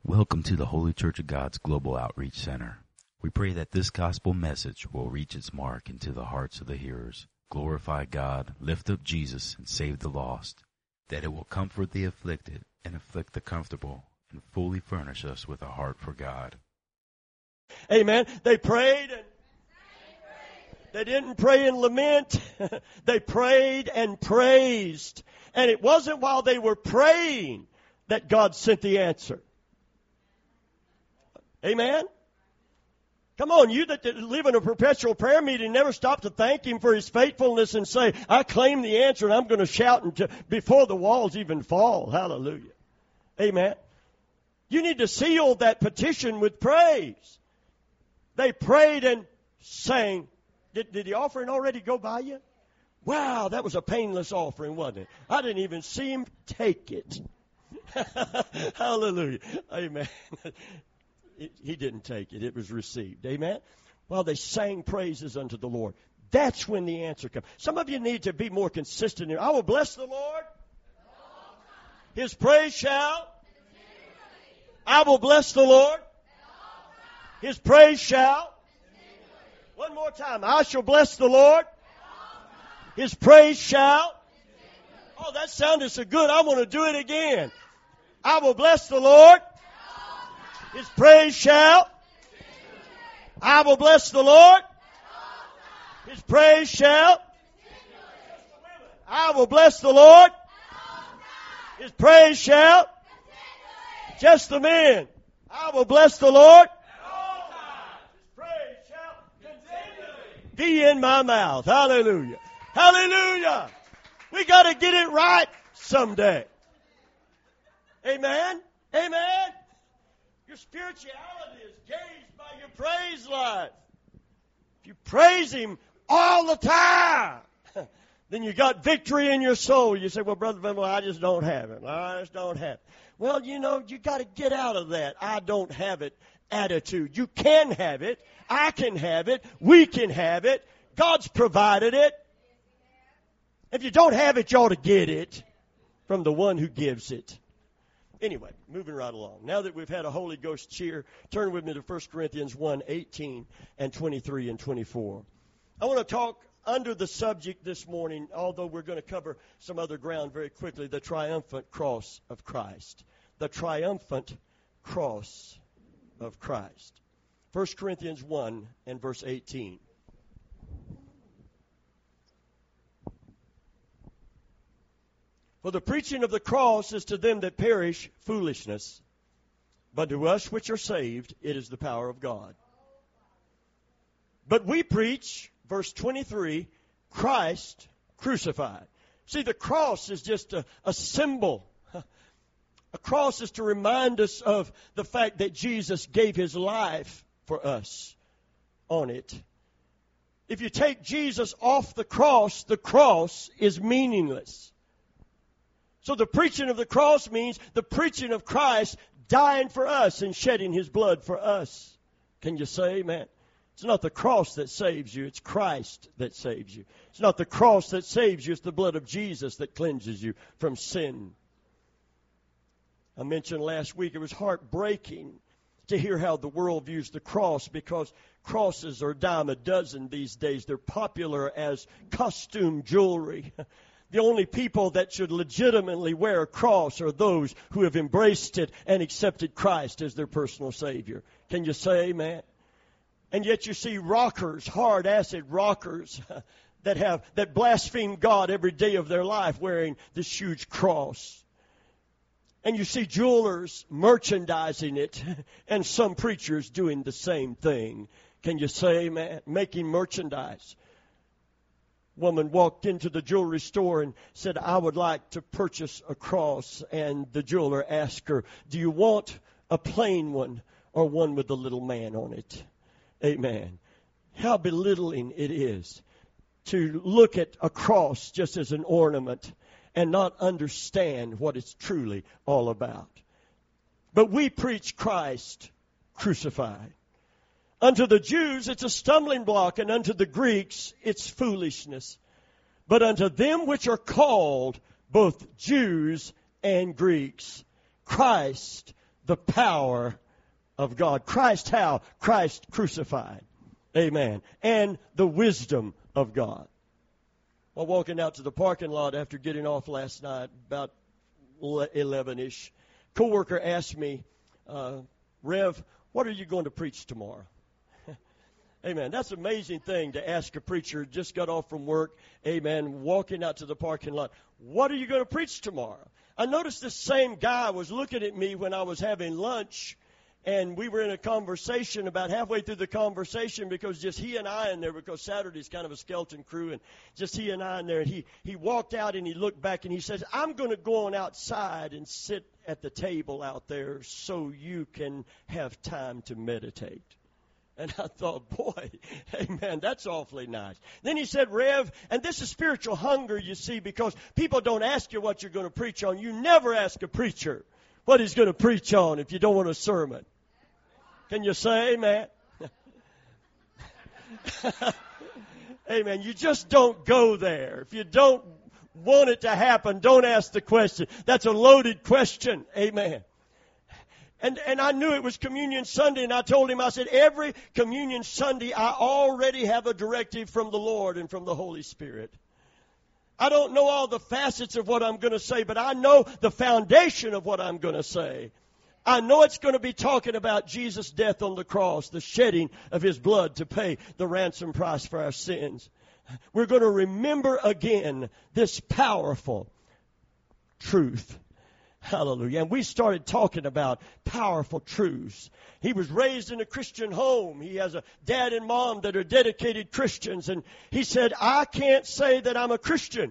Welcome to the Holy Church of God's Global Outreach Center. We pray that this gospel message will reach its mark into the hearts of the hearers, glorify God, lift up Jesus, and save the lost, that it will comfort the afflicted and afflict the comfortable, and fully furnish us with a heart for God. Amen. They prayed and they didn't pray and lament. They prayed and praised. And it wasn't while they were praying that God sent the answer. Amen? Come on, you that live in a perpetual prayer meeting, never stop to thank Him for His faithfulness and say, I claim the answer and I'm going to shout before the walls even fall. Hallelujah. Amen. You need to seal that petition with praise. They prayed and sang. Did the offering already go by you? Wow, that was a painless offering, wasn't it? I didn't even see Him take it. Hallelujah. Amen. He didn't take it. It was received. Amen? While they sang praises unto the Lord. That's when the answer comes. Some of you need to be more consistent here. I will bless the Lord. His praise shall. I will bless the Lord. His praise shall. One more time. I shall bless the Lord. His praise shall. Oh, that sounded so good. I want to do it again. I will bless the Lord. His praise shall. I will bless the Lord. His praise shall. I will bless the Lord. His praise shall. Just the men. I will bless the Lord. His praise shall continually be in my mouth. Hallelujah. Hallelujah. We got to get it right someday. Amen. Amen. Your spirituality is gauged by your praise life. If you praise Him all the time, then you got victory in your soul. You say, well, Brother Venable, I just don't have it. I just don't have it. Well, you know, you got to get out of that I don't have it attitude. You can have it. I can have it. We can have it. God's provided it. If you don't have it, you ought to get it from the one who gives it. Anyway, moving right along. Now that we've had a Holy Ghost cheer, turn with me to 1 Corinthians 1:18 and 23 and 24. I want to talk under the subject this morning, although we're going to cover some other ground very quickly, the triumphant cross of Christ. The triumphant cross of Christ. 1 Corinthians 1 and verse 18. For the preaching of the cross is to them that perish foolishness, but to us which are saved it is the power of God. But we preach, verse 23, Christ crucified. See, the cross is just a symbol. A cross is to remind us of the fact that Jesus gave His life for us on it. If you take Jesus off the cross is meaningless. So the preaching of the cross means the preaching of Christ dying for us and shedding His blood for us. Can you say amen? It's not the cross that saves you. It's Christ that saves you. It's not the cross that saves you. It's the blood of Jesus that cleanses you from sin. I mentioned last week it was heartbreaking to hear how the world views the cross, because crosses are a dime a dozen these days. They're popular as costume jewelry. The only people that should legitimately wear a cross are those who have embraced it and accepted Christ as their personal Savior. Can you say amen? And yet you see rockers, hard acid rockers, that blaspheme God every day of their life wearing this huge cross. And you see jewelers merchandising it, and some preachers doing the same thing. Can you say amen? Making merchandise. Woman walked into the jewelry store and said, I would like to purchase a cross. And the jeweler asked her, do you want a plain one or one with the little man on it? Amen. How belittling it is to look at a cross just as an ornament and not understand what it's truly all about. But we preach Christ crucified. Unto the Jews, it's a stumbling block, and unto the Greeks, it's foolishness. But unto them which are called, both Jews and Greeks, Christ, the power of God. Christ how? Christ crucified. Amen. And the wisdom of God. While walking out to the parking lot after getting off last night, about 11-ish, coworker asked me, Rev, what are you going to preach tomorrow? Amen. That's an amazing thing to ask a preacher who just got off from work, amen, walking out to the parking lot. What are you going to preach tomorrow? I noticed this same guy was looking at me when I was having lunch, and we were in a conversation about halfway through the conversation because just he and I in there, because Saturday's kind of a skeleton crew, and just he and I in there. And he walked out and he looked back and he says, I'm going to go on outside and sit at the table out there so you can have time to meditate. And I thought, boy, amen, that's awfully nice. Then he said, Rev, and this is spiritual hunger, you see, because people don't ask you what you're going to preach on. You never ask a preacher what he's going to preach on if you don't want a sermon. Can you say amen? Amen. You just don't go there. If you don't want it to happen, don't ask the question. That's a loaded question. Amen. And I knew it was Communion Sunday, and I told him, I said, every Communion Sunday, I already have a directive from the Lord and from the Holy Spirit. I don't know all the facets of what I'm going to say, but I know the foundation of what I'm going to say. I know it's going to be talking about Jesus' death on the cross, the shedding of His blood to pay the ransom price for our sins. We're going to remember again this powerful truth. Hallelujah. And we started talking about powerful truths. He was raised in a Christian home. He has a dad and mom that are dedicated Christians. And he said, I can't say that I'm a Christian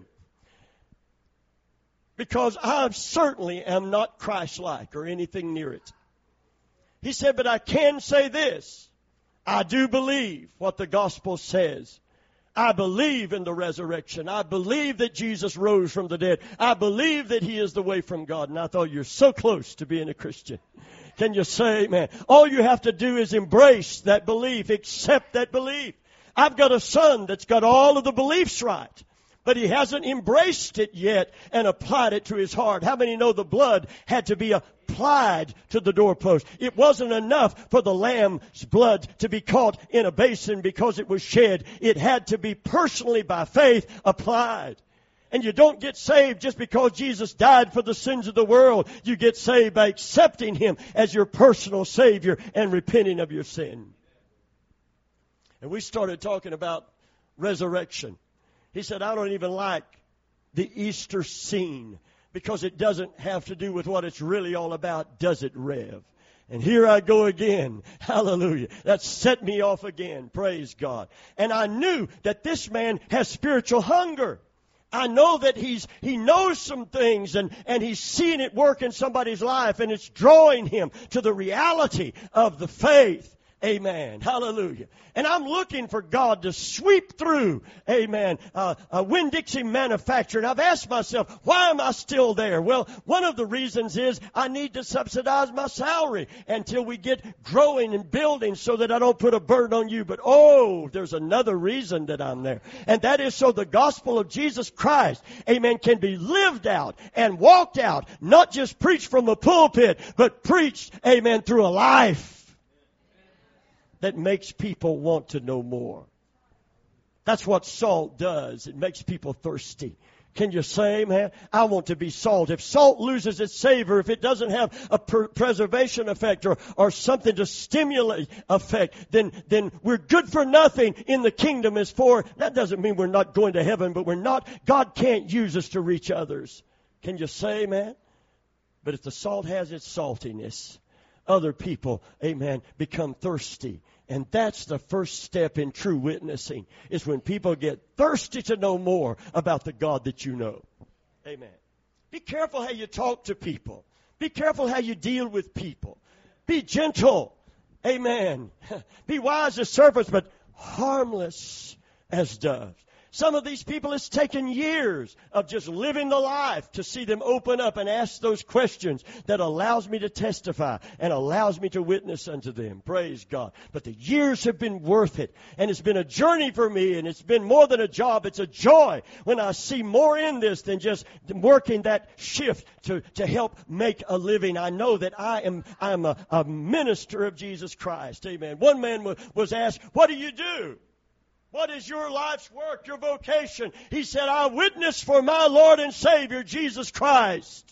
because I certainly am not Christ-like or anything near it. He said, but I can say this. I do believe what the gospel says. I believe in the resurrection. I believe that Jesus rose from the dead. I believe that He is the way from God. And I thought, you're so close to being a Christian. Can you say amen? All you have to do is embrace that belief, accept that belief. I've got a son that's got all of the beliefs right, but he hasn't embraced it yet and applied it to his heart. How many know the blood had to be applied to the doorpost? It wasn't enough for the lamb's blood to be caught in a basin because it was shed. It had to be personally by faith applied. And you don't get saved just because Jesus died for the sins of the world. You get saved by accepting Him as your personal Savior and repenting of your sin. And we started talking about resurrection. He said, I don't even like the Easter scene because it doesn't have to do with what it's really all about, does it, Rev? And here I go again. Hallelujah. That set me off again. Praise God. And I knew that this man has spiritual hunger. I know that he knows some things and he's seeing it work in somebody's life, and it's drawing him to the reality of the faith. Amen. Hallelujah. And I'm looking for God to sweep through, amen, Winn-Dixie manufacturer. And I've asked myself, why am I still there? Well, one of the reasons is I need to subsidize my salary until we get growing and building so that I don't put a burden on you. But, there's another reason that I'm there. And that is so the gospel of Jesus Christ, amen, can be lived out and walked out, not just preached from a pulpit, but preached, amen, through a life that makes people want to know more. That's what salt does. It makes people thirsty. Can you say amen? I want to be salt. If salt loses its savor, if it doesn't have a preservation effect or something to stimulate effect, then we're good for nothing in the kingdom as for. That doesn't mean we're not going to heaven, but we're not. God can't use us to reach others. Can you say amen? But if the salt has its saltiness, other people, amen, become thirsty. And that's the first step in true witnessing, is when people get thirsty to know more about the God that you know. Amen. Be careful how you talk to people. Be careful how you deal with people. Be gentle. Amen. Be wise as serpents, but harmless as doves. Some of these people, it's taken years of just living the life to see them open up and ask those questions that allows me to testify and allows me to witness unto them. Praise God. But the years have been worth it. And it's been a journey for me, and it's been more than a job. It's a joy when I see more in this than just working that shift to help make a living. I know that I'm a minister of Jesus Christ. Amen. One man was asked, what do you do? What is your life's work, your vocation? He said, I witness for my Lord and Savior, Jesus Christ.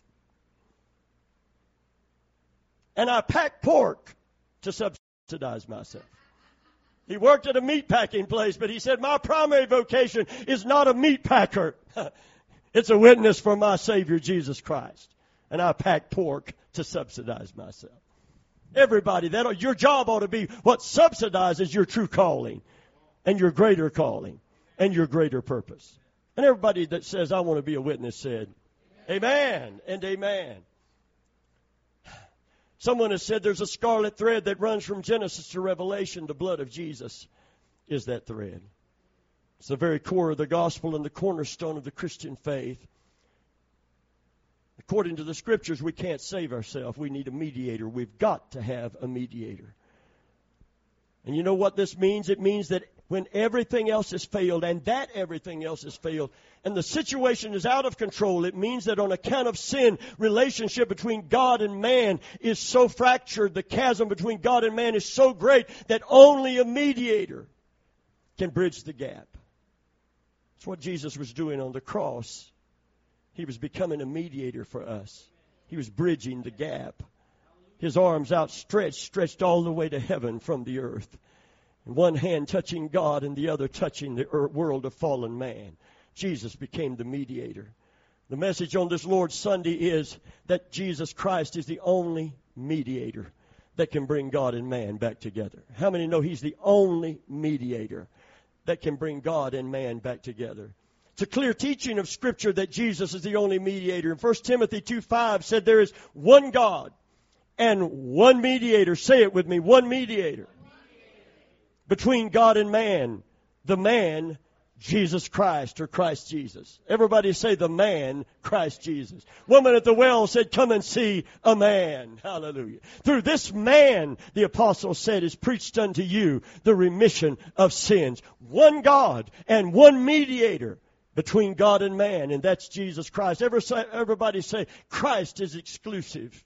And I pack pork to subsidize myself. He worked at a meat packing place, but he said, my primary vocation is not a meat packer. It's a witness for my Savior, Jesus Christ. And I pack pork to subsidize myself. Everybody, your job ought to be what subsidizes your true calling. And your greater calling, and your greater purpose. And everybody that says, I want to be a witness said, amen and amen. Someone has said there's a scarlet thread that runs from Genesis to Revelation. The blood of Jesus is that thread. It's the very core of the gospel and the cornerstone of the Christian faith. According to the Scriptures, we can't save ourselves. We need a mediator. We've got to have a mediator. And you know what this means? It means that when everything else has failed, and that everything else has failed, and the situation is out of control, it means that on account of sin, relationship between God and man is so fractured, the chasm between God and man is so great that only a mediator can bridge the gap. That's what Jesus was doing on the cross. He was becoming a mediator for us. He was bridging the gap. His arms outstretched, stretched all the way to heaven from the earth. And one hand touching God and the other touching the world of fallen man. Jesus became the mediator. The message on this Lord's Sunday is that Jesus Christ is the only mediator that can bring God and man back together. How many know He's the only mediator that can bring God and man back together? It's a clear teaching of Scripture that Jesus is the only mediator. In 1 Timothy 2:5 said there is one God and one mediator. Say it with me, one mediator. Between God and man, the man, Jesus Christ, or Christ Jesus. Everybody say the man, Christ Jesus. Woman at the well said, come and see a man. Hallelujah. Through this man, the apostle said, is preached unto you the remission of sins. One God and one mediator between God and man, and that's Jesus Christ. Everybody say, Christ is exclusive.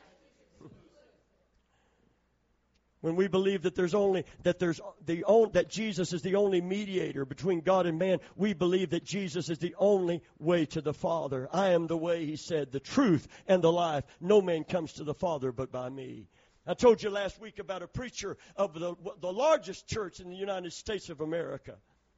When we believe that that Jesus is the only mediator between God and man, we believe that Jesus is the only way to the Father. I am the way, He said, the truth and the life. No man comes to the Father but by me. I told you last week about a preacher of the largest church in the United States of America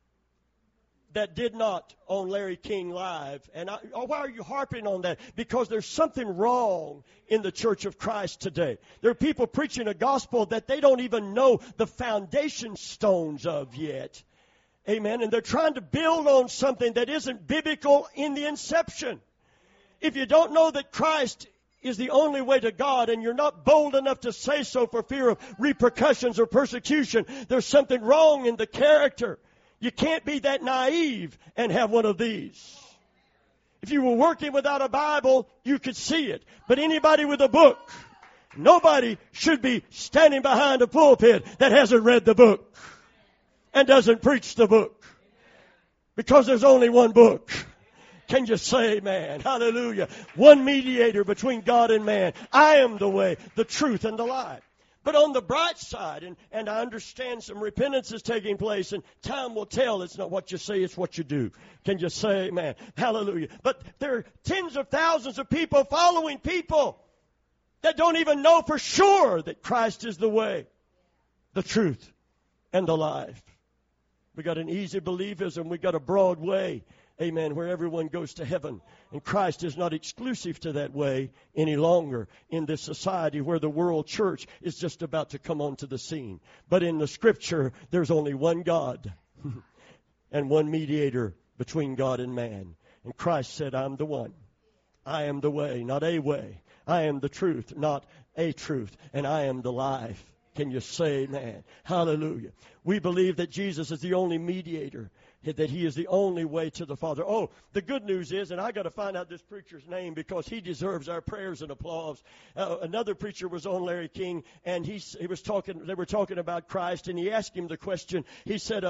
that did not on Larry King Live. And why are you harping on that? Because there's something wrong in the Church of Christ today. There are people preaching a gospel that they don't even know the foundation stones of yet. Amen. And they're trying to build on something that isn't biblical in the inception. If you don't know that Christ is the only way to God, and you're not bold enough to say so for fear of repercussions or persecution, there's something wrong in the character. You can't be that naive and have one of these. If you were working without a Bible, you could see it. But anybody with a book, nobody should be standing behind a pulpit that hasn't read the book and doesn't preach the book. Because there's only one book. Can you say amen? Hallelujah. One mediator between God and man. I am the way, the truth, and the life. But on the bright side, and I understand some repentance is taking place, and time will tell. It's not what you say, it's what you do. Can you say amen? Hallelujah. But there are tens of thousands of people following people that don't even know for sure that Christ is the way, the truth, and the life. We got an easy believism. We got a broad way. Amen, where everyone goes to heaven. And Christ is not exclusive to that way any longer in this society where the world church is just about to come onto the scene. But in the Scripture, there's only one God and one mediator between God and man. And Christ said, I'm the one. I am the way, not a way. I am the truth, not a truth. And I am the life. Can you say amen? Hallelujah. We believe that Jesus is the only mediator. that He is the only way to the Father. Oh, the good news is, and I got to find out this preacher's name because he deserves our prayers and applause. Another preacher was on, Larry King, and he was talking. They were talking about Christ, and he asked him the question. He said,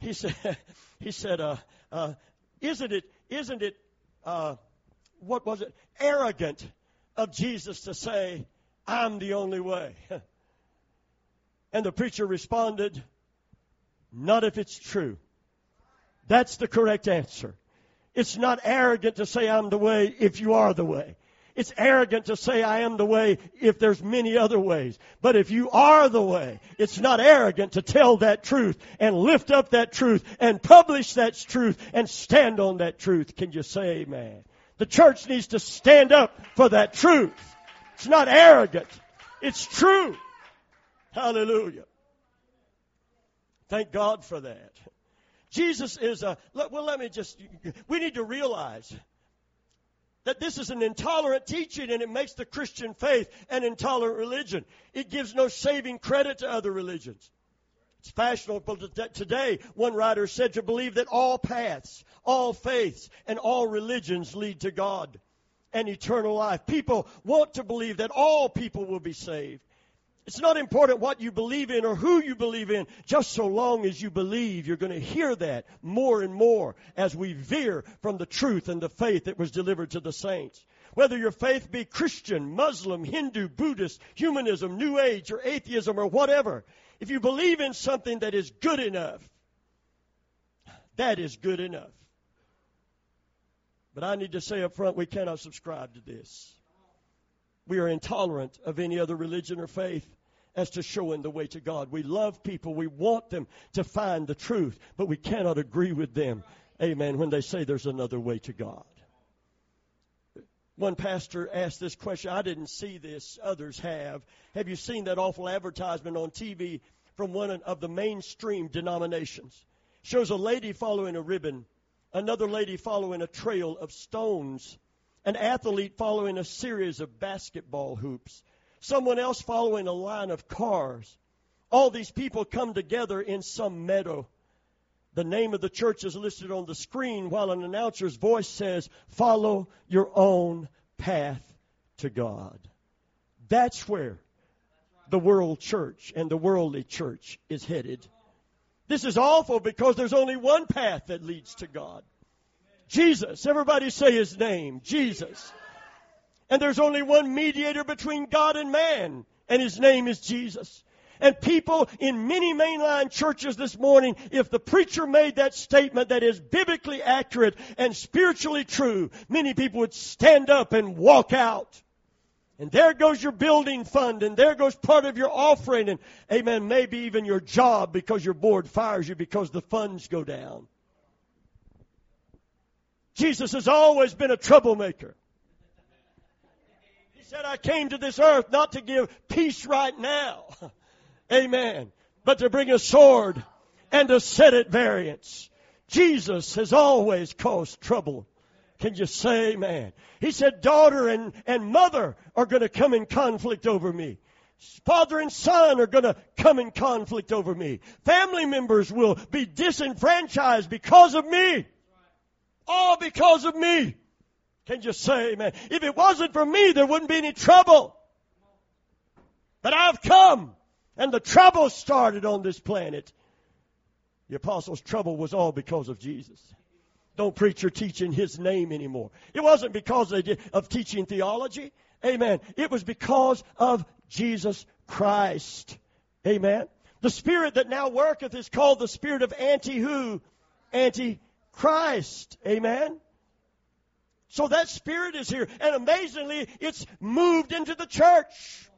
isn't it what was it? Arrogant of Jesus to say, I'm the only way. And the preacher responded, not if it's true. That's the correct answer. It's not arrogant to say I'm the way if you are the way. It's arrogant to say I am the way if there's many other ways. But if you are the way, it's not arrogant to tell that truth and lift up that truth and publish that truth and stand on that truth. Can you say amen? The church needs to stand up for that truth. It's not arrogant. It's true. Hallelujah. Thank God for that. Jesus is we need to realize that this is an intolerant teaching, and it makes the Christian faith an intolerant religion. It gives no saving credit to other religions. It's fashionable today, one writer said, to believe that all paths, all faiths, and all religions lead to God and eternal life. People want to believe that all people will be saved. It's not important what you believe in or who you believe in. Just so long as you believe, you're going to hear that more and more as we veer from the truth and the faith that was delivered to the saints. Whether your faith be Christian, Muslim, Hindu, Buddhist, humanism, New Age, or atheism, or whatever, if you believe in something that is good enough, that is good enough. But I need to say up front, we cannot subscribe to this. We are intolerant of any other religion or faith as to showing the way to God. We love people. We want them to find the truth, but we cannot agree with them, amen, when they say there's another way to God. One pastor asked this question. I didn't see this. Others have. Have you seen that awful advertisement on TV from one of the mainstream denominations? Shows a lady following a ribbon, another lady following a trail of stones, an athlete following a series of basketball hoops, someone else following a line of cars. All these people come together in some meadow. The name of the church is listed on the screen while an announcer's voice says, follow your own path to God. That's where the world church and the worldly church is headed. This is awful because there's only one path that leads to God. Jesus. Everybody say His name. Jesus. And there's only one mediator between God and man, and His name is Jesus. And people in many mainline churches this morning, if the preacher made that statement that is biblically accurate and spiritually true, many people would stand up and walk out. And there goes your building fund, and there goes part of your offering, and amen, maybe even your job because your board fires you because the funds go down. Jesus has always been a troublemaker. He said, I came to this earth not to give peace right now. Amen. But to bring a sword and to set at variance. Jesus has always caused trouble. Can you say amen? He said, daughter and mother are going to come in conflict over me. Father and son are going to come in conflict over me. Family members will be disenfranchised because of me. All because of me. Can you say amen? If it wasn't for me, there wouldn't be any trouble. But I've come, and the trouble started on this planet. The apostles' trouble was all because of Jesus. Don't preach or teach in His name anymore. It wasn't because of teaching theology. Amen. It was because of Jesus Christ. Amen. The spirit that now worketh is called the spirit of anti-who? Anti-Christ. Amen. So that spirit is here. And amazingly, it's moved into the church.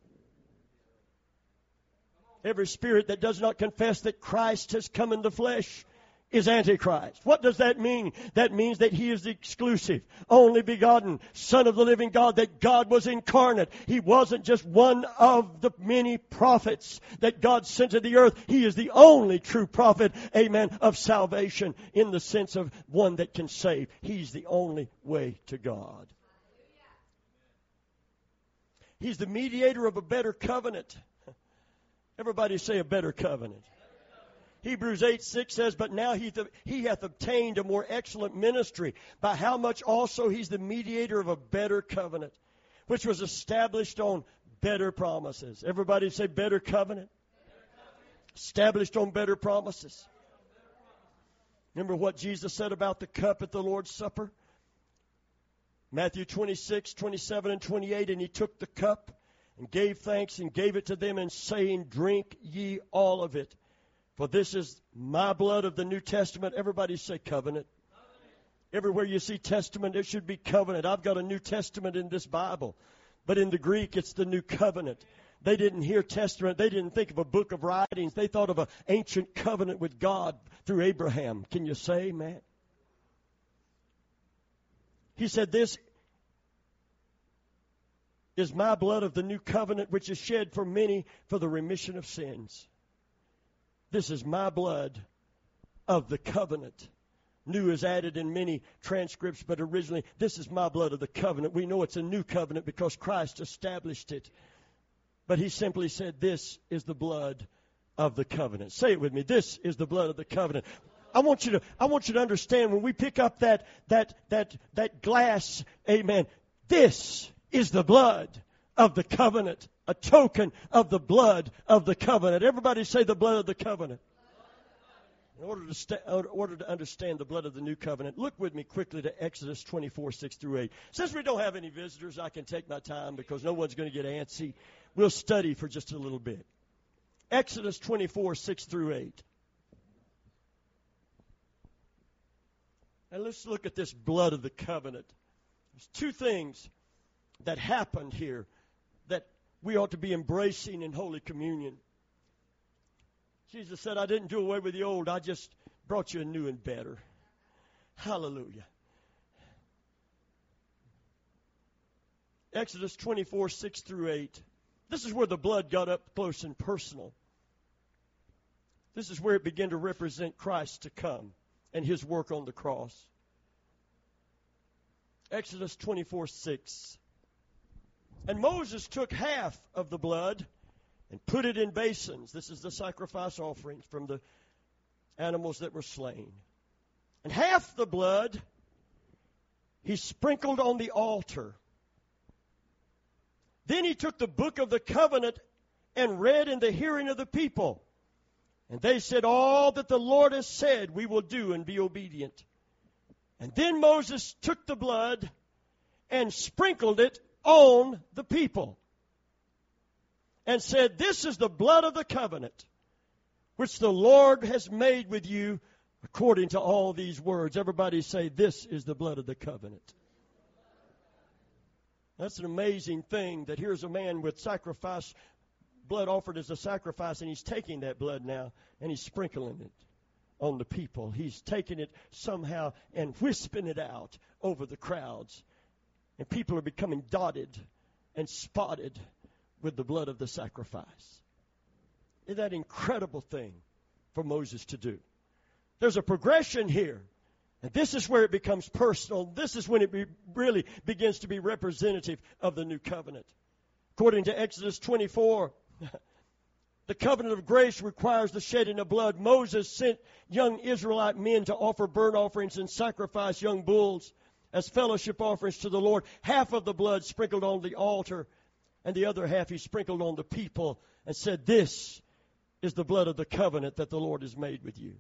Every spirit that does not confess that Christ has come in the flesh is Antichrist. What does that mean? That means that He is the exclusive, only begotten Son of the living God, that God was incarnate. He wasn't just one of the many prophets that God sent to the earth. He is the only true prophet, amen, of salvation in the sense of one that can save. He's the only way to God. He's the mediator of a better covenant. Everybody say a better covenant. Hebrews 8:6 says, but now he hath obtained a more excellent ministry, by how much also he's the mediator of a better covenant, which was established on better promises. Everybody say better covenant. Established on better promises. Remember what Jesus said about the cup at the Lord's Supper? Matthew 26:27 and 28, and he took the cup and gave thanks and gave it to them, and saying, drink ye all of it. For this is my blood of the New Testament. Everybody say covenant. Everywhere you see testament, it should be covenant. I've got a New Testament in this Bible. But in the Greek, it's the new covenant. They didn't hear testament. They didn't think of a book of writings. They thought of an ancient covenant with God through Abraham. Can you say, man? He said, this is my blood of the new covenant, which is shed for many for the remission of sins. This is my blood of the covenant. New is added in many transcripts, but originally, this is my blood of the covenant. We know it's a new covenant because Christ established it. But he simply said, this is the blood of the covenant. Say it with me. This is the blood of the covenant. I want you to understand, when we pick up that glass, amen, this is the blood of the covenant, a token of the blood of the covenant. Everybody say the blood of the covenant. In order to understand the blood of the new covenant, look with me quickly to Exodus 24:6-8. Since we don't have any visitors, I can take my time because no one's going to get antsy. We'll study for just a little bit. Exodus 24:6-8. And let's look at this blood of the covenant. There's two things that happened here that we ought to be embracing in Holy Communion. Jesus said, I didn't do away with the old. I just brought you a new and better. Hallelujah. Exodus 24:6-8. This is where the blood got up close and personal. This is where it began to represent Christ to come and his work on the cross. Exodus 24:6. And Moses took half of the blood and put it in basins. This is the sacrifice offerings from the animals that were slain. And half the blood he sprinkled on the altar. Then he took the book of the covenant and read in the hearing of the people. And they said, all that the Lord has said we will do and be obedient. And then Moses took the blood and sprinkled it on the people. And said, this is the blood of the covenant, which the Lord has made with you according to all these words. Everybody say, this is the blood of the covenant. That's an amazing thing that here's a man with sacrifice, blood offered as a sacrifice, and he's taking that blood now and he's sprinkling it on the people. He's taking it somehow and whispering it out over the crowds. And people are becoming dotted and spotted with the blood of the sacrifice. Isn't that an incredible thing for Moses to do? There's a progression here. And this is where it becomes personal. This is when it really begins to be representative of the new covenant. According to Exodus 24, the covenant of grace requires the shedding of blood. Moses sent young Israelite men to offer burnt offerings and sacrifice young bulls as fellowship offerings to the Lord. Half of the blood sprinkled on the altar, and the other half he sprinkled on the people and said, this is the blood of the covenant that the Lord has made with you.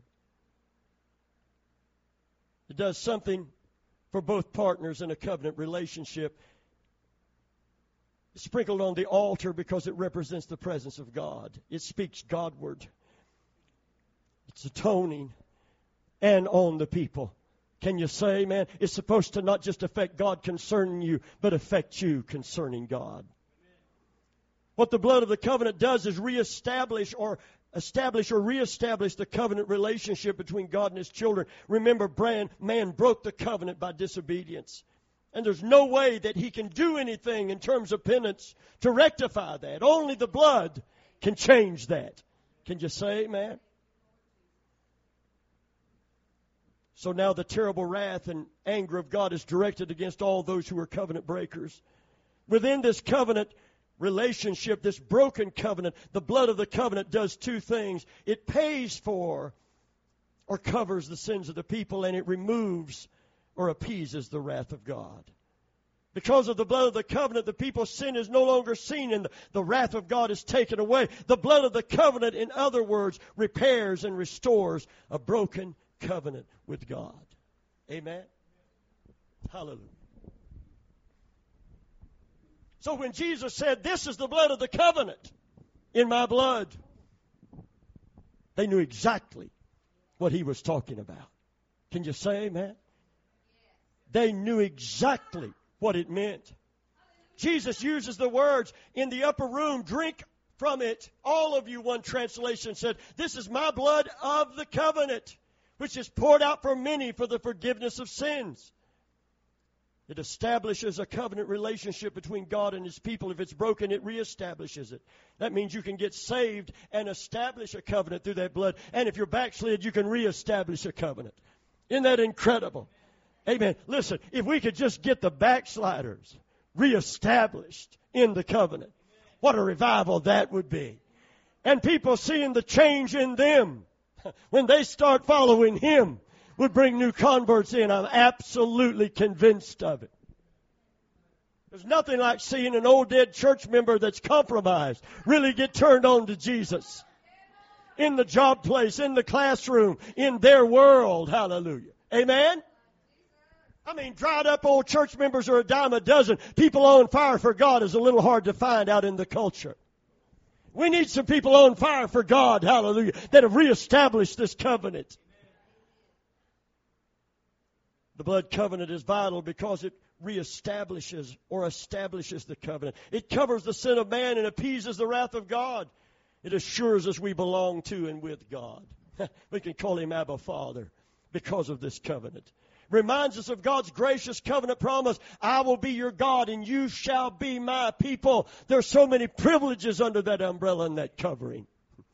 It does something for both partners in a covenant relationship. It's sprinkled on the altar because it represents the presence of God. It speaks Godward. It's atoning. And on the people. Can you say, man, it's supposed to not just affect God concerning you, but affect you concerning God. What the blood of the covenant does is establish or reestablish the covenant relationship between God and his children. Remember, man broke the covenant by disobedience. And there's no way that he can do anything in terms of penance to rectify that. Only the blood can change that. Can you say amen? So now the terrible wrath and anger of God is directed against all those who are covenant breakers. Within this covenant, relationship, this broken covenant, the blood of the covenant does two things. It pays for or covers the sins of the people, and it removes or appeases the wrath of God. Because of the blood of the covenant, the people's sin is no longer seen, and the wrath of God is taken away. The blood of the covenant, in other words, repairs and restores a broken covenant with God. Amen? Hallelujah. So when Jesus said, "This is the blood of the covenant in my blood," they knew exactly what he was talking about. Can you say amen? They knew exactly what it meant. Jesus uses the words in the upper room, "Drink from it, all of you," one translation said. "This is my blood of the covenant, which is poured out for many for the forgiveness of sins." It establishes a covenant relationship between God and His people. If it's broken, it reestablishes it. That means you can get saved and establish a covenant through that blood. And if you're backslid, you can reestablish a covenant. Isn't that incredible? Amen. Listen, if we could just get the backsliders reestablished in the covenant, what a revival that would be. And people seeing the change in them when they start following Him would bring new converts in. I'm absolutely convinced of it. There's nothing like seeing an old dead church member that's compromised really get turned on to Jesus. In the job place, in the classroom, in their world. Hallelujah. Amen? I mean, dried up old church members are a dime a dozen. People on fire for God is a little hard to find out in the culture. We need some people on fire for God, hallelujah, that have reestablished this covenant. The blood covenant is vital because it reestablishes or establishes the covenant. It covers the sin of man and appeases the wrath of God. It assures us we belong to and with God. We can call Him Abba Father because of this covenant. Reminds us of God's gracious covenant promise, "I will be your God and you shall be my people." There's so many privileges under that umbrella and that covering.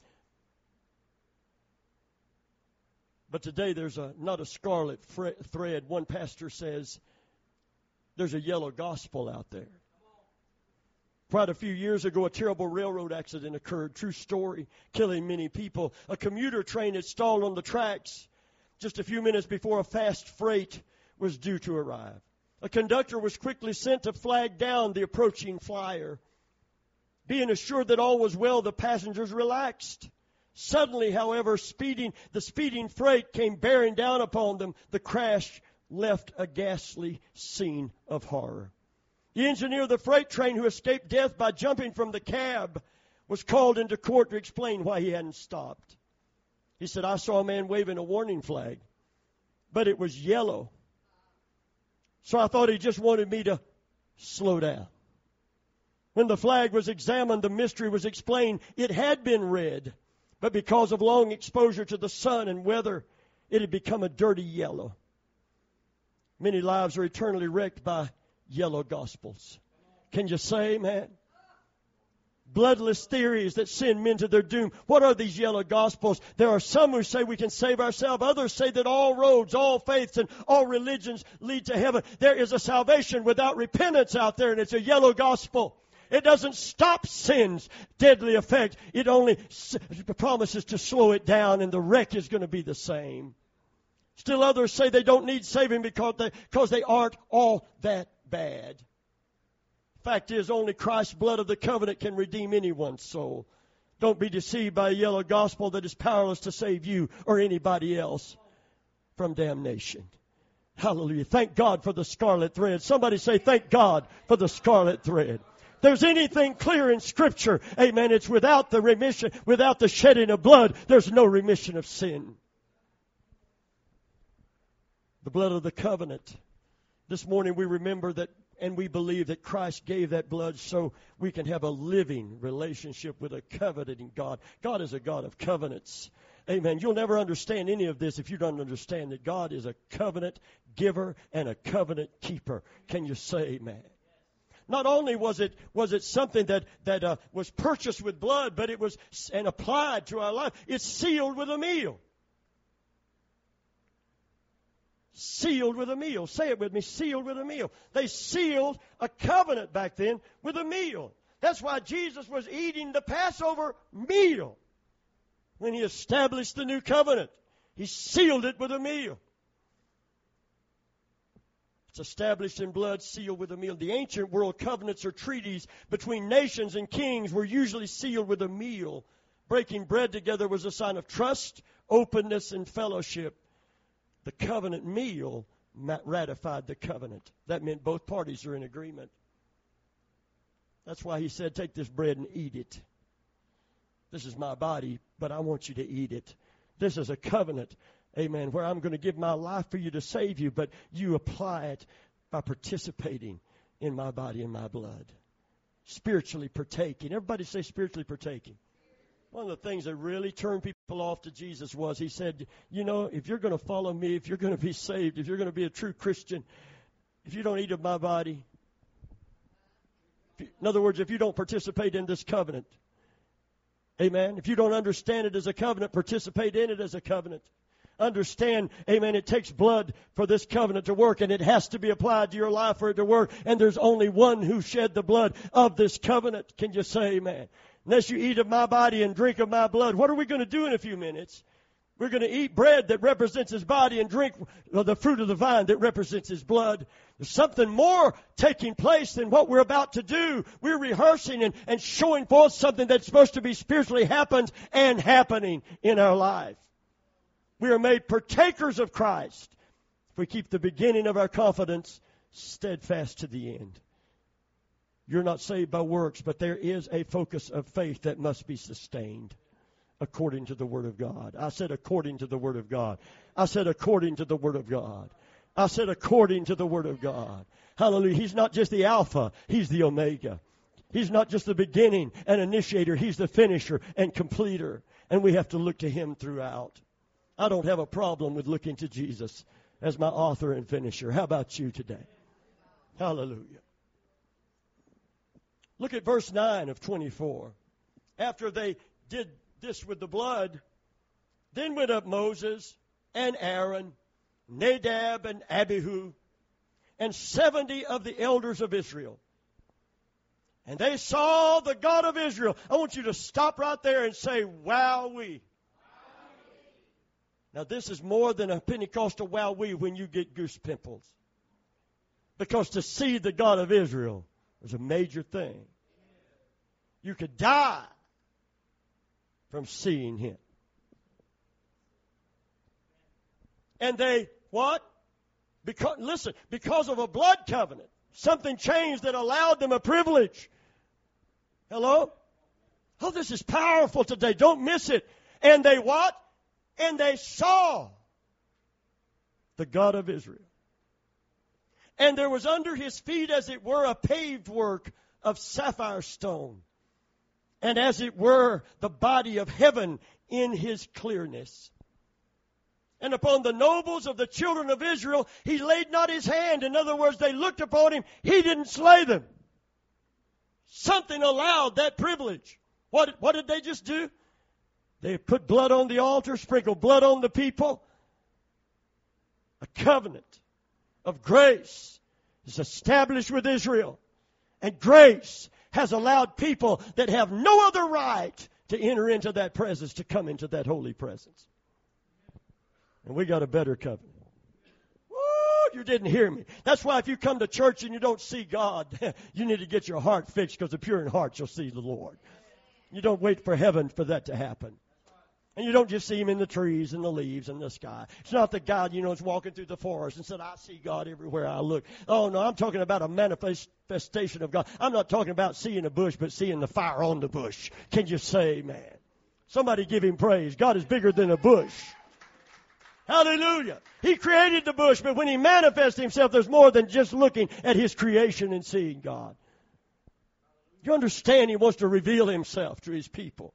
But today there's not a scarlet thread. One pastor says there's a yellow gospel out there. Quite a few years ago, a terrible railroad accident occurred. True story, killing many people. A commuter train had stalled on the tracks just a few minutes before a fast freight was due to arrive. A conductor was quickly sent to flag down the approaching flyer. Being assured that all was well, the passengers relaxed. Suddenly, however, the speeding freight came bearing down upon them. The crash left a ghastly scene of horror. The engineer of the freight train, who escaped death by jumping from the cab, was called into court to explain why he hadn't stopped. He said, "I saw a man waving a warning flag, but it was yellow. So I thought he just wanted me to slow down. When the flag was examined, the mystery was explained. It had been red, but because of long exposure to the sun and weather, it had become a dirty yellow." Many lives are eternally wrecked by yellow gospels. Can you say amen? Bloodless theories that send men to their doom. What are these yellow gospels? There are some who say we can save ourselves. Others say that all roads, all faiths, and all religions lead to heaven. There is a salvation without repentance out there, and it's a yellow gospel. It doesn't stop sin's deadly effect. It only promises to slow it down, and the wreck is going to be the same. Still others say they don't need saving because they aren't all that bad. Fact is, only Christ's blood of the covenant can redeem anyone's soul. Don't be deceived by a yellow gospel that is powerless to save you or anybody else from damnation. Hallelujah. Thank God for the scarlet thread. Somebody say, "Thank God for the scarlet thread." If there's anything clear in Scripture, amen, it's without the remission, without the shedding of blood, there's no remission of sin. The blood of the covenant. This morning we remember that and we believe that Christ gave that blood so we can have a living relationship with a covenanting God. God is a God of covenants. Amen. You'll never understand any of this if you don't understand that God is a covenant giver and a covenant keeper. Can you say amen? Not only was it something that was purchased with blood, but it was and applied to our life. It's sealed with a meal. Sealed with a meal. Say it with me, sealed with a meal. They sealed a covenant back then with a meal. That's why Jesus was eating the Passover meal when He established the new covenant. He sealed it with a meal. It's established in blood, sealed with a meal. The ancient world covenants or treaties between nations and kings were usually sealed with a meal. Breaking bread together was a sign of trust, openness, and fellowship. The covenant meal ratified the covenant. That meant both parties are in agreement. That's why He said, take this bread and eat it. This is my body, but I want you to eat it. This is a covenant, amen, where I'm going to give my life for you to save you, but you apply it by participating in my body and my blood. Spiritually partaking. Everybody say spiritually partaking. One of the things that really turned people off to Jesus was He said, you know, if you're going to follow me, if you're going to be saved, if you're going to be a true Christian, if you don't eat of my body, in other words, if you don't participate in this covenant, amen, if you don't understand it as a covenant, participate in it as a covenant. Understand, amen, it takes blood for this covenant to work, and it has to be applied to your life for it to work, and there's only one who shed the blood of this covenant. Can you say amen? Unless you eat of my body and drink of my blood. What are we going to do in a few minutes? We're going to eat bread that represents His body and drink the fruit of the vine that represents His blood. There's something more taking place than what we're about to do. We're rehearsing and showing forth something that's supposed to be spiritually happened and happening in our life. We are made partakers of Christ if we keep the beginning of our confidence steadfast to the end. You're not saved by works, but there is a focus of faith that must be sustained according to the Word of God. I said according to the Word of God. I said according to the Word of God. I said according to the Word of God. Hallelujah. He's not just the Alpha, He's the Omega. He's not just the beginning and initiator. He's the finisher and completer. And we have to look to Him throughout. I don't have a problem with looking to Jesus as my author and finisher. How about you today? Hallelujah. Look at verse 9 of 24. After they did this with the blood, then went up Moses and Aaron, Nadab and Abihu, and 70 of the elders of Israel. And they saw the God of Israel. I want you to stop right there and say, wowee. Now this is more than a Pentecostal wowee when you get goose pimples. Because to see the God of Israel was a major thing. You could die from seeing Him. And they, what? Because of a blood covenant, something changed that allowed them a privilege. Hello? Oh, this is powerful today. Don't miss it. And they what? And they saw the God of Israel. And there was under His feet, as it were, a paved work of sapphire stone. And as it were, the body of heaven in His clearness. And upon the nobles of the children of Israel, He laid not His hand. In other words, they looked upon Him. He didn't slay them. Something allowed that privilege. What did they just do? They put blood on the altar, sprinkled blood on the people. A covenant of grace is established with Israel. And grace has allowed people that have no other right to enter into that presence, to come into that holy presence. And we got a better covenant. Woo! You didn't hear me. That's why if you come to church and you don't see God, you need to get your heart fixed, because the pure in heart shall see the Lord. You don't wait for heaven for that to happen. And you don't just see Him in the trees and the leaves and the sky. It's not that God, is walking through the forest and said, I see God everywhere I look. Oh, no, I'm talking about a manifestation of God. I'm not talking about seeing a bush, but seeing the fire on the bush. Can you say amen? Somebody give Him praise. God is bigger than a bush. Hallelujah. He created the bush, but when He manifests Himself, there's more than just looking at His creation and seeing God. You understand He wants to reveal Himself to His people.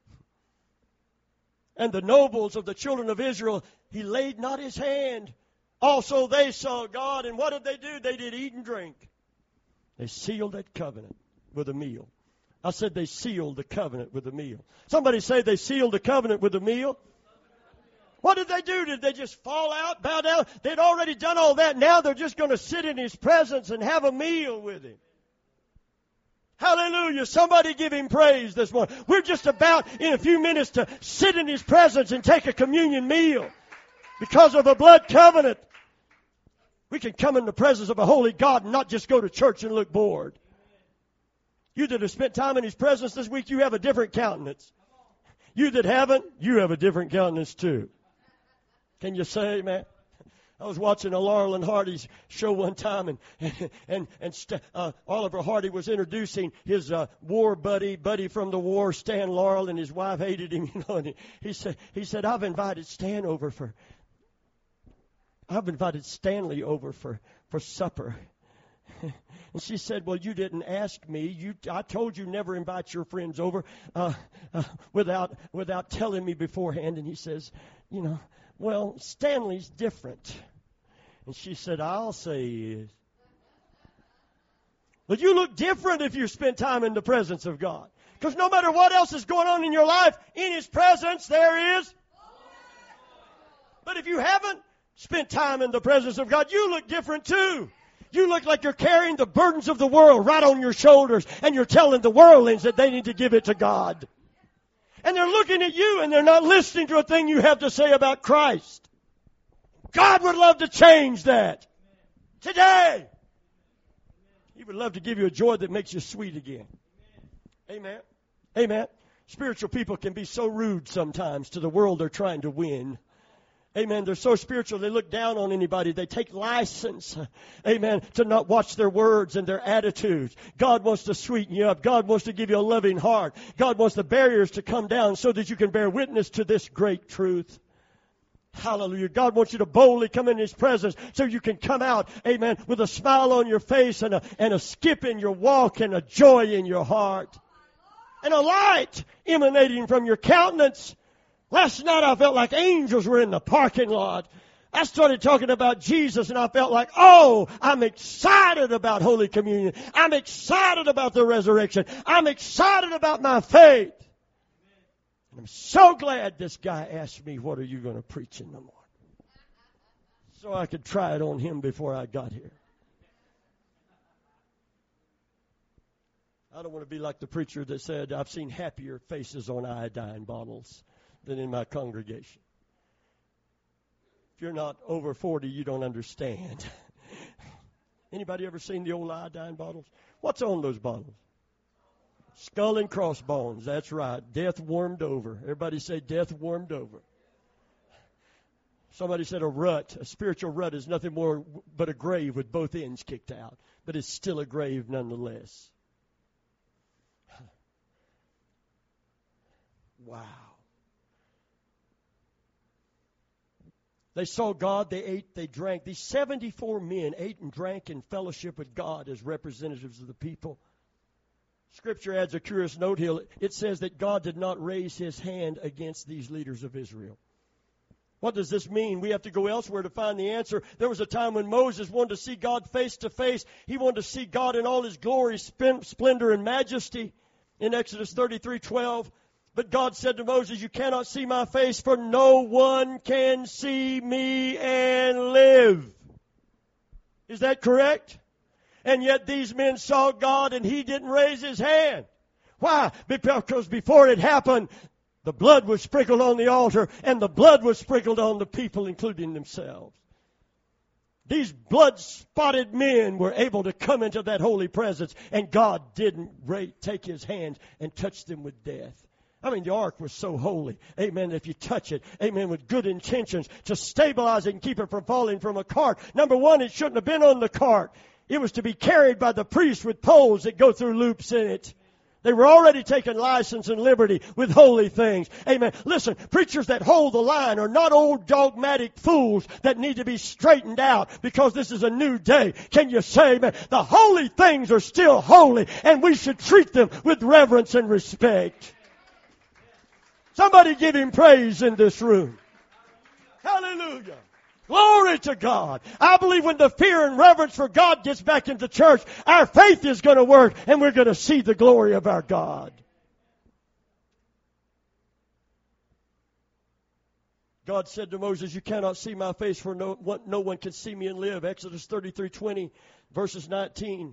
And the nobles of the children of Israel, He laid not His hand. Also they saw God, and what did they do? They did eat and drink. They sealed that covenant with a meal. I said they sealed the covenant with a meal. Somebody say they sealed the covenant with a meal. What did they do? Did they just fall out, bow down? They'd already done all that. Now they're just going to sit in His presence and have a meal with Him. Hallelujah. Somebody give Him praise this morning. We're just about in a few minutes to sit in His presence and take a communion meal. Because of the blood covenant, we can come in the presence of a holy God and not just go to church and look bored. You that have spent time in His presence this week, you have a different countenance. You that haven't, you have a different countenance too. Can you say amen? I was watching a Laurel and Hardy's show one time, and Oliver Hardy was introducing his war buddy from the war, Stan Laurel, and his wife hated him. You know, and he said, I've invited Stanley over for supper. And she said, well, you didn't ask me. I told you never invite your friends over without telling me beforehand. And he says, well, Stanley's different. And she said, I'll say he is. But you look different if you spend time in the presence of God. Because no matter what else is going on in your life, in His presence there is. But if you haven't spent time in the presence of God, you look different too. You look like you're carrying the burdens of the world right on your shoulders, and you're telling the worldlings that they need to give it to God. And they're looking at you and they're not listening to a thing you have to say about Christ. God would love to change that today. He would love to give you a joy that makes you sweet again. Amen. Amen. Spiritual people can be so rude sometimes to the world they're trying to win. Amen. They're so spiritual, they look down on anybody. They take license, amen, to not watch their words and their attitudes. God wants to sweeten you up. God wants to give you a loving heart. God wants the barriers to come down so that you can bear witness to this great truth. Hallelujah. God wants you to boldly come in His presence so you can come out, amen, with a smile on your face and a skip in your walk and a joy in your heart. And a light emanating from your countenance. Last night I felt like angels were in the parking lot. I started talking about Jesus and I felt like, I'm excited about Holy Communion. I'm excited about the resurrection. I'm excited about my faith. And I'm so glad this guy asked me, what are you going to preach in the morning? So I could try it on him before I got here. I don't want to be like the preacher that said, I've seen happier faces on iodine bottles than in my congregation. If you're not over 40, you don't understand. Anybody ever seen the old iodine bottles? What's on those bottles? Skull and crossbones. That's right. Death warmed over. Everybody say death warmed over. Somebody said a rut, a spiritual rut is nothing more but a grave with both ends kicked out. But it's still a grave nonetheless. Wow. They saw God, they ate, they drank. These 74 men ate and drank in fellowship with God as representatives of the people. Scripture adds a curious note here. It says that God did not raise His hand against these leaders of Israel. What does this mean? We have to go elsewhere to find the answer. There was a time when Moses wanted to see God face to face. He wanted to see God in all His glory, splendor, and majesty in Exodus 33:12. But God said to Moses, you cannot see my face, for no one can see me and live. Is that correct? And yet these men saw God and He didn't raise His hand. Why? Because before it happened, the blood was sprinkled on the altar and the blood was sprinkled on the people, including themselves. These blood-spotted men were able to come into that holy presence, and God didn't take His hands and touch them with death. I mean, the ark was so holy. Amen. If you touch it, amen, with good intentions to stabilize it and keep it from falling from a cart. Number one, it shouldn't have been on the cart. It was to be carried by the priests with poles that go through loops in it. They were already taking license and liberty with holy things. Amen. Listen, preachers that hold the line are not old dogmatic fools that need to be straightened out because this is a new day. Can you say, amen? The holy things are still holy and we should treat them with reverence and respect. Somebody give Him praise in this room. Hallelujah. Glory to God. I believe when the fear and reverence for God gets back into church, our faith is going to work and we're going to see the glory of our God. God said to Moses, you cannot see my face, for no one can see me and live. Exodus 33:20, verses 19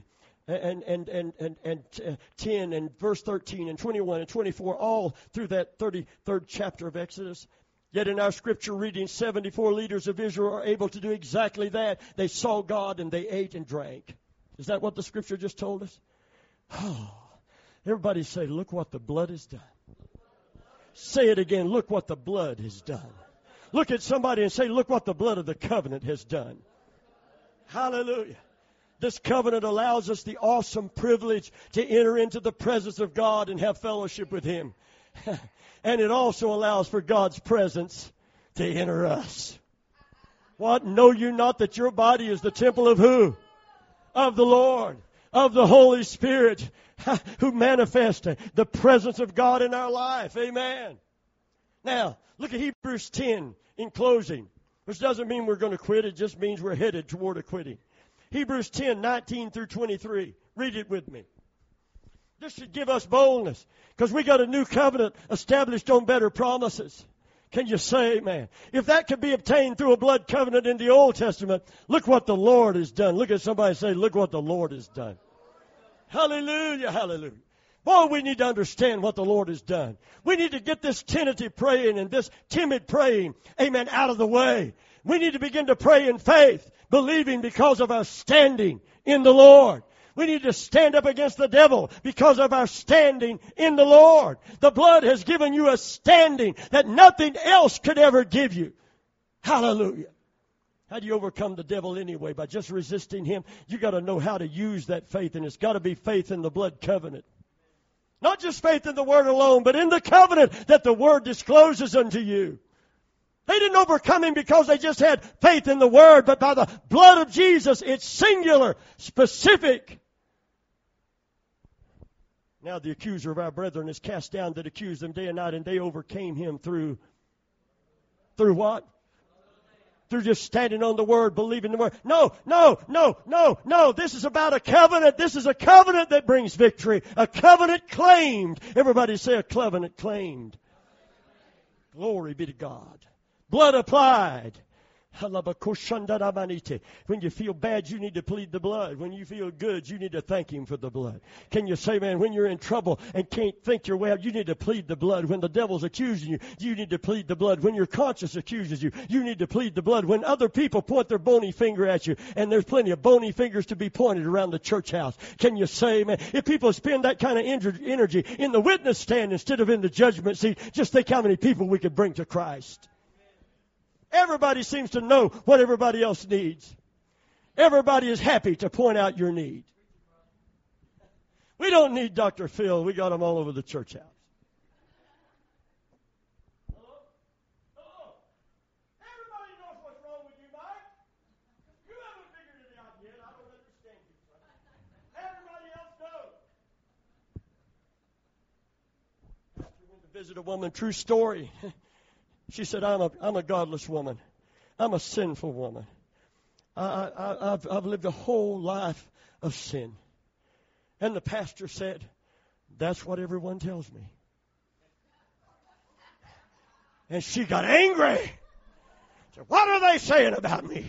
and 10 and verse 13 and 21 and 24, all through that 33rd chapter of Exodus. Yet in our scripture reading, 74 leaders of Israel are able to do exactly that. They saw God and they ate and drank. Is that what the scripture just told us? Oh, everybody say, look what the blood has done. Say it again, look what the blood has done. Look at somebody and say, look what the blood of the covenant has done. Hallelujah. This covenant allows us the awesome privilege to enter into the presence of God and have fellowship with Him. And it also allows for God's presence to enter us. What? Know you not that your body is the temple of who? Of the Lord, of the Holy Spirit, who manifests the presence of God in our life. Amen. Now, look at Hebrews 10 in closing, which doesn't mean we're going to quit. It just means we're headed toward a quitting. Hebrews 10, 19 through 23. Read it with me. This should give us boldness because we got a new covenant established on better promises. Can you say amen? If that could be obtained through a blood covenant in the Old Testament, look what the Lord has done. Look at somebody and say, look what the Lord has done. Hallelujah, hallelujah. Boy, we need to understand what the Lord has done. We need to get this tentative praying and this timid praying, amen, out of the way. We need to begin to pray in faith, believing because of our standing in the Lord. We need to stand up against the devil because of our standing in the Lord. The blood has given you a standing that nothing else could ever give you. Hallelujah. How do you overcome the devil anyway? By just resisting him. You got to know how to use that faith, and it's got to be faith in the blood covenant. Not just faith in the Word alone, but in the covenant that the Word discloses unto you. They didn't overcome him because they just had faith in the Word, but by the blood of Jesus, it's singular, specific. Now the accuser of our brethren is cast down that accused them day and night, and they overcame him through what? Through just standing on the Word, believing the Word. No. This is about a covenant. This is a covenant that brings victory. A covenant claimed. Everybody say a covenant claimed. Glory be to God. Blood applied. When you feel bad, you need to plead the blood. When you feel good, you need to thank Him for the blood. Can you say, man, when you're in trouble and can't think your way out, you need to plead the blood. When the devil's accusing you, you need to plead the blood. When your conscience accuses you, you need to plead the blood. When other people point their bony finger at you, and there's plenty of bony fingers to be pointed around the church house, can you say, man, if people spend that kind of energy in the witness stand instead of in the judgment seat, just think how many people we could bring to Christ. Everybody seems to know what everybody else needs. Everybody is happy to point out your need. We don't need Dr. Phil. We got him all over the church house. Hello? Everybody knows what's wrong with you, Mike. You haven't figured it out yet. I don't understand you. Everybody else knows. Pastor went to visit a woman, true story. She said, I'm a godless woman. I'm a sinful woman. I've lived a whole life of sin. And the pastor said, that's what everyone tells me. And she got angry. Said, what are they saying about me?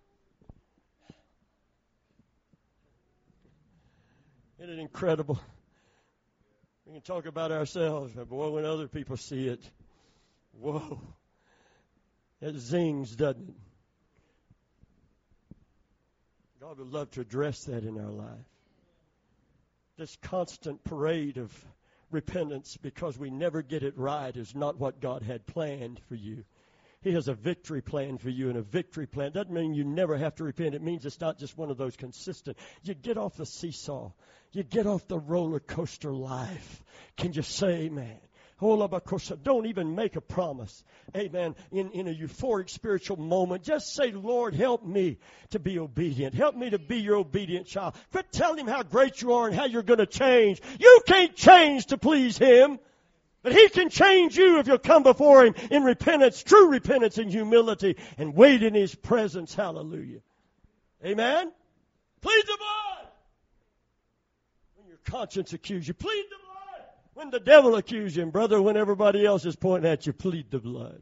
Isn't it incredible? We can talk about ourselves, but boy, when other people see it, whoa, it zings, doesn't it? God would love to address that in our life. This constant parade of repentance because we never get it right is not what God had planned for you. He has a victory plan for you, and a victory plan doesn't mean you never have to repent. It means it's not just one of those consistent. You get off the seesaw. You get off the roller coaster life. Can you say amen? Don't even make a promise. Amen. In a euphoric spiritual moment, just say, Lord, help me to be obedient. Help me to be your obedient child. Quit telling Him how great you are and how you're going to change. You can't change to please Him. But He can change you if you'll come before Him in repentance, true repentance and humility, and wait in His presence. Hallelujah. Amen? Plead the blood. When your conscience accuses you, plead the blood. When the devil accuses you, brother, when everybody else is pointing at you, plead the blood.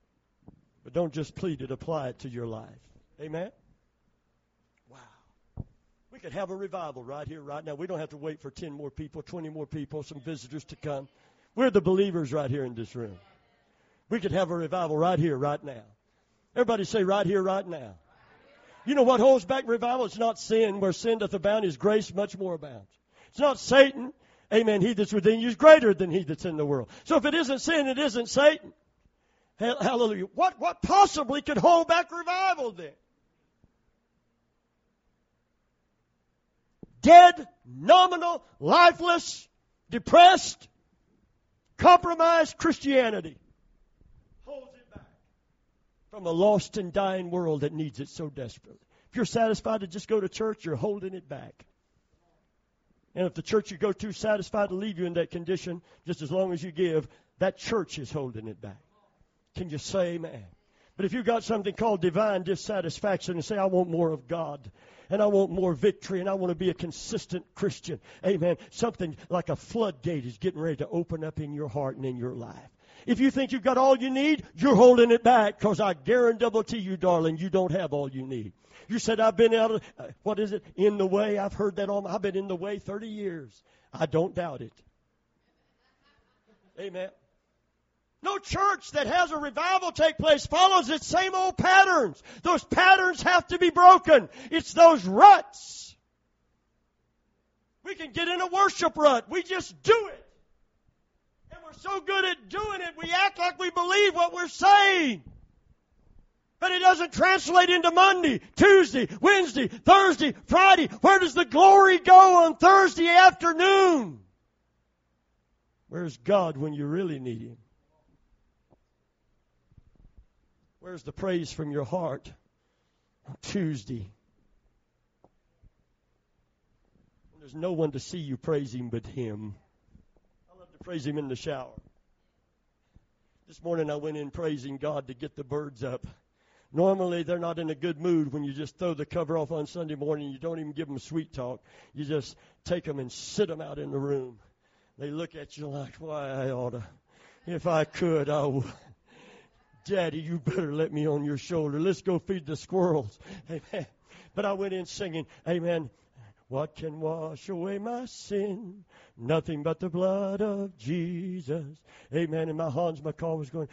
But don't just plead it, apply it to your life. Amen? Wow. We could have a revival right here, right now. We don't have to wait for 10 more people, 20 more people, some visitors to come. We're the believers right here in this room. We could have a revival right here, right now. Everybody say right here, right now. You know what holds back revival? It's not sin. Where sin doth abound, His grace much more abounds. It's not Satan. Amen. He that's within you is greater than he that's in the world. So if it isn't sin, it isn't Satan. Hallelujah. What possibly could hold back revival then? Dead, nominal, lifeless, depressed, compromised Christianity holds it back from a lost and dying world that needs it so desperately. If you're satisfied to just go to church, you're holding it back. And if the church you go to is satisfied to leave you in that condition, just as long as you give, that church is holding it back. Can you say amen? But if you've got something called divine dissatisfaction and say, I want more of God, and I want more victory, and I want to be a consistent Christian, amen, something like a floodgate is getting ready to open up in your heart and in your life. If you think you've got all you need, you're holding it back, because I guarantee you, darling, you don't have all you need. You said, I've been out of, in the way. I've heard that all. I've been in the way 30 years. I don't doubt it. Amen. No church that has a revival take place follows its same old patterns. Those patterns have to be broken. It's those ruts. We can get in a worship rut. We just do it. And we're so good at doing it, we act like we believe what we're saying. But it doesn't translate into Monday, Tuesday, Wednesday, Thursday, Friday. Where does the glory go on Thursday afternoon? Where's God when you really need Him? Where's the praise from your heart on Tuesday? There's no one to see you praise Him but Him. I love to praise Him in the shower. This morning I went in praising God to get the birds up. Normally, they're not in a good mood when you just throw the cover off on Sunday morning. You don't even give them sweet talk. You just take them and sit them out in the room. They look at you like, why, I ought to. If I could, I would. Daddy, you better let me on your shoulder. Let's go feed the squirrels. Amen. But I went in singing, amen. What can wash away my sin? Nothing but the blood of Jesus. Amen. And my Hans McCall was going,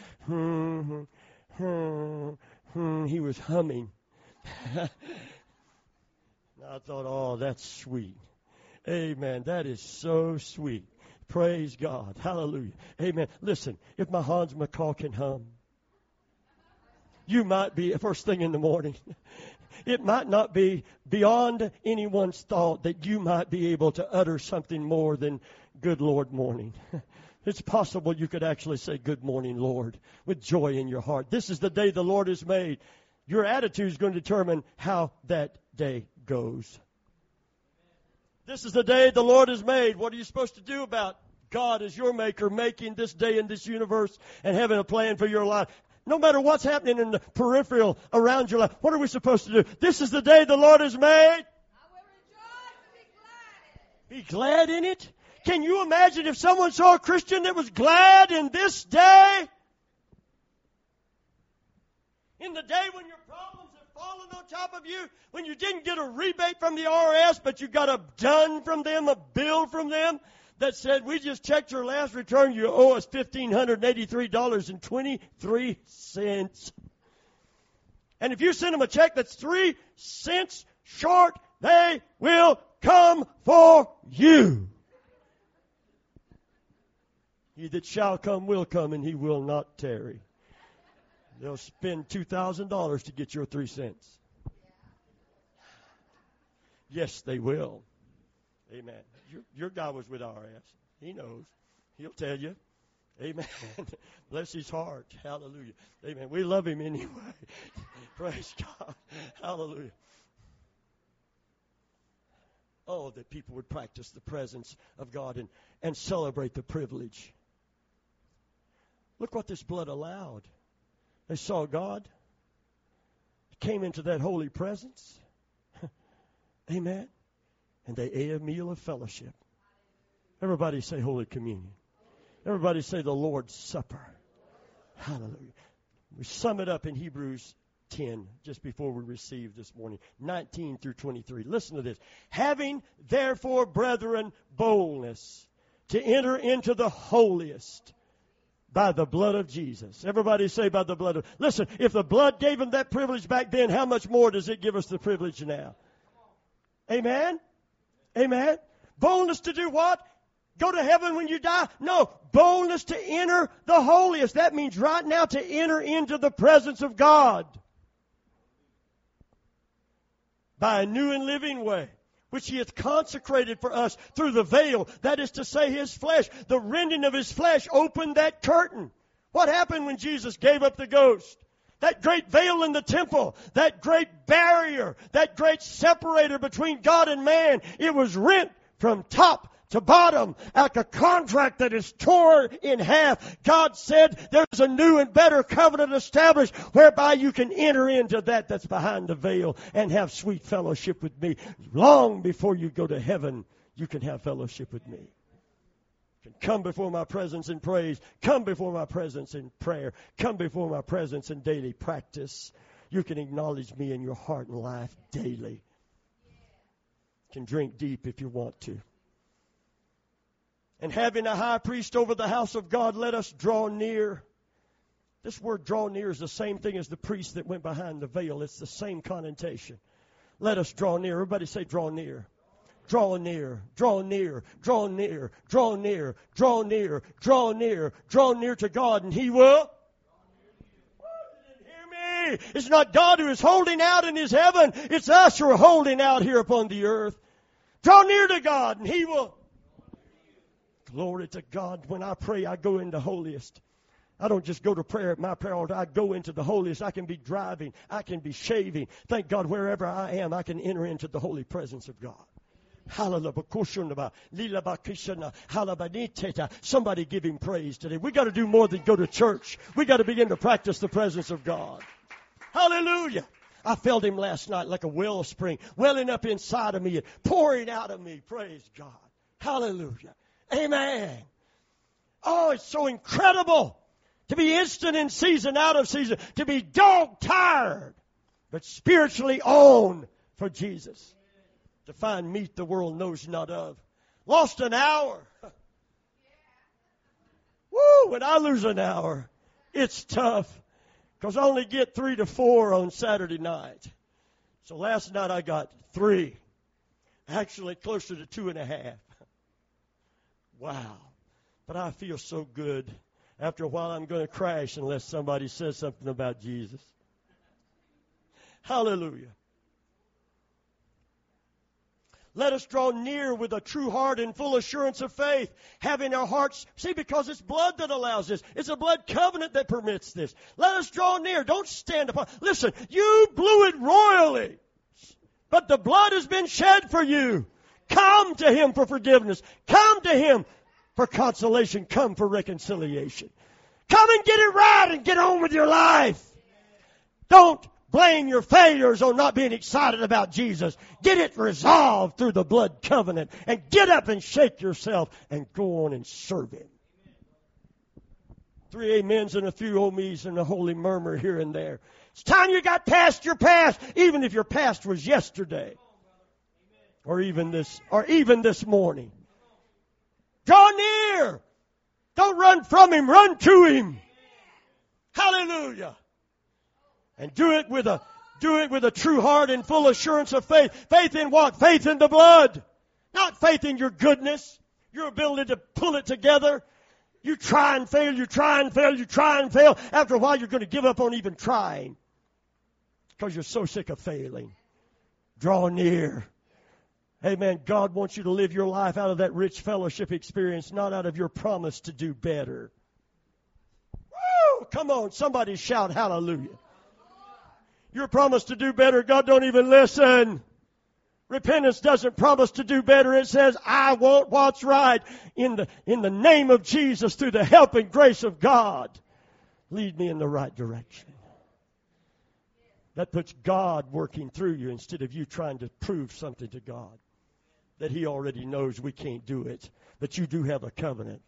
he was humming. I thought, oh, that's sweet. Amen. That is so sweet. Praise God. Hallelujah. Amen. Listen, if my Hans McCall can hum, you might be first thing in the morning. It might not be beyond anyone's thought that you might be able to utter something more than good Lord morning. It's possible you could actually say, good morning, Lord, with joy in your heart. This is the day the Lord has made. Your attitude is going to determine how that day goes. This is the day the Lord has made. What are you supposed to do about God as your maker, making this day in this universe and having a plan for your life? No matter what's happening in the peripheral around your life, what are we supposed to do? This is the day the Lord has made. I will rejoice and be glad in it. Can you imagine if someone saw a Christian that was glad in this day? In the day when your problems have fallen on top of you, when you didn't get a rebate from the IRS, but you got a done from them, a bill from them that said, we just checked your last return, you owe us $1,583.23. And if you send them a check that's 3 cents short, they will come for you. He that shall come will come, and he will not tarry. They'll spend $2,000 to get your 3 cents. Yes, they will. Amen. Your guy was with IRS. He knows. He'll tell you. Amen. Bless his heart. Hallelujah. Amen. We love him anyway. Praise God. Hallelujah. Oh, that people would practice the presence of God and celebrate the privilege. Look what this blood allowed. They saw God. Came into that holy presence. Amen. And they ate a meal of fellowship. Everybody say Holy Communion. Everybody say the Lord's Supper. Hallelujah. We sum it up in Hebrews 10, just before we received this morning, 19 through 23. Listen to this. Having therefore, brethren, boldness to enter into the holiest by the blood of Jesus. Everybody say by the blood of... Listen, if the blood gave him that privilege back then, how much more does it give us the privilege now? Amen? Amen? Boldness to do what? Go to heaven when you die? No. Boldness to enter the holiest. That means right now to enter into the presence of God by a new and living way, which He hath consecrated for us through the veil, that is to say, His flesh. The rending of His flesh opened that curtain. What happened when Jesus gave up the ghost? That great veil in the temple, that great barrier, that great separator between God and man, it was rent from top to bottom, like a contract that is torn in half. God said there's a new and better covenant established whereby you can enter into that's behind the veil and have sweet fellowship with me. Long before you go to heaven, you can have fellowship with me. You can come before my presence in praise, come before my presence in prayer, come before my presence in daily practice. You can acknowledge me in your heart and life daily. You can drink deep if you want to. And having a high priest over the house of God, let us draw near. This word draw near is the same thing as the priest that went behind the veil. It's the same connotation. Let us draw near. Everybody say draw near. Draw near, draw near, draw near, draw near, draw near, draw near, draw near to God, and He will. Hear me. It's not God who is holding out in His heaven. It's us who are holding out here upon the earth. Draw near to God, and He will. Glory to God. When I pray, I go into holiest. I don't just go to prayer at my prayer altar. I go into the holiest. I can be driving. I can be shaving. Thank God, wherever I am, I can enter into the holy presence of God. Somebody give Him praise today. We got to do more than go to church. We got to begin to practice the presence of God. Hallelujah. I felt Him last night like a wellspring welling up inside of me and pouring out of me. Praise God. Hallelujah. Amen. Oh, it's so incredible to be instant in season, out of season, to be dog tired, but spiritually on for Jesus. To find meat the world knows not of. Lost an hour. Woo, when I lose an hour, it's tough because I only get 3 to 4 on Saturday night. So last night I got 3. Actually closer to 2.5. Wow. But I feel so good. After a while, I'm going to crash unless somebody says something about Jesus. Hallelujah. Let us draw near with a true heart and full assurance of faith, having our hearts... See, because it's blood that allows this. It's a blood covenant that permits this. Let us draw near. Don't stand upon... Listen, you blew it royally, but the blood has been shed for you. Come to Him for forgiveness. Come to Him for consolation. Come for reconciliation. Come and get it right and get on with your life. Don't blame your failures on not being excited about Jesus. Get it resolved through the blood covenant and get up and shake yourself and go on and serve Him. 3 amens and a few oh me's and a holy murmur here and there. It's time you got past your past, even if your past was yesterday. Or even this morning. Draw near. Don't run from Him. Run to Him. Hallelujah. And do it with a true heart and full assurance of faith. Faith in what? Faith in the blood. Not faith in your goodness, your ability to pull it together. You try and fail, you try and fail, you try and fail. After a while, you're going to give up on even trying because you're so sick of failing. Draw near. Amen. God wants you to live your life out of that rich fellowship experience, not out of your promise to do better. Woo! Come on, somebody shout hallelujah. Your promise to do better, God don't even listen. Repentance doesn't promise to do better. It says, I want what's right in the name of Jesus through the help and grace of God. Lead me in the right direction. That puts God working through you instead of you trying to prove something to God that He already knows we can't do it. But you do have a covenant.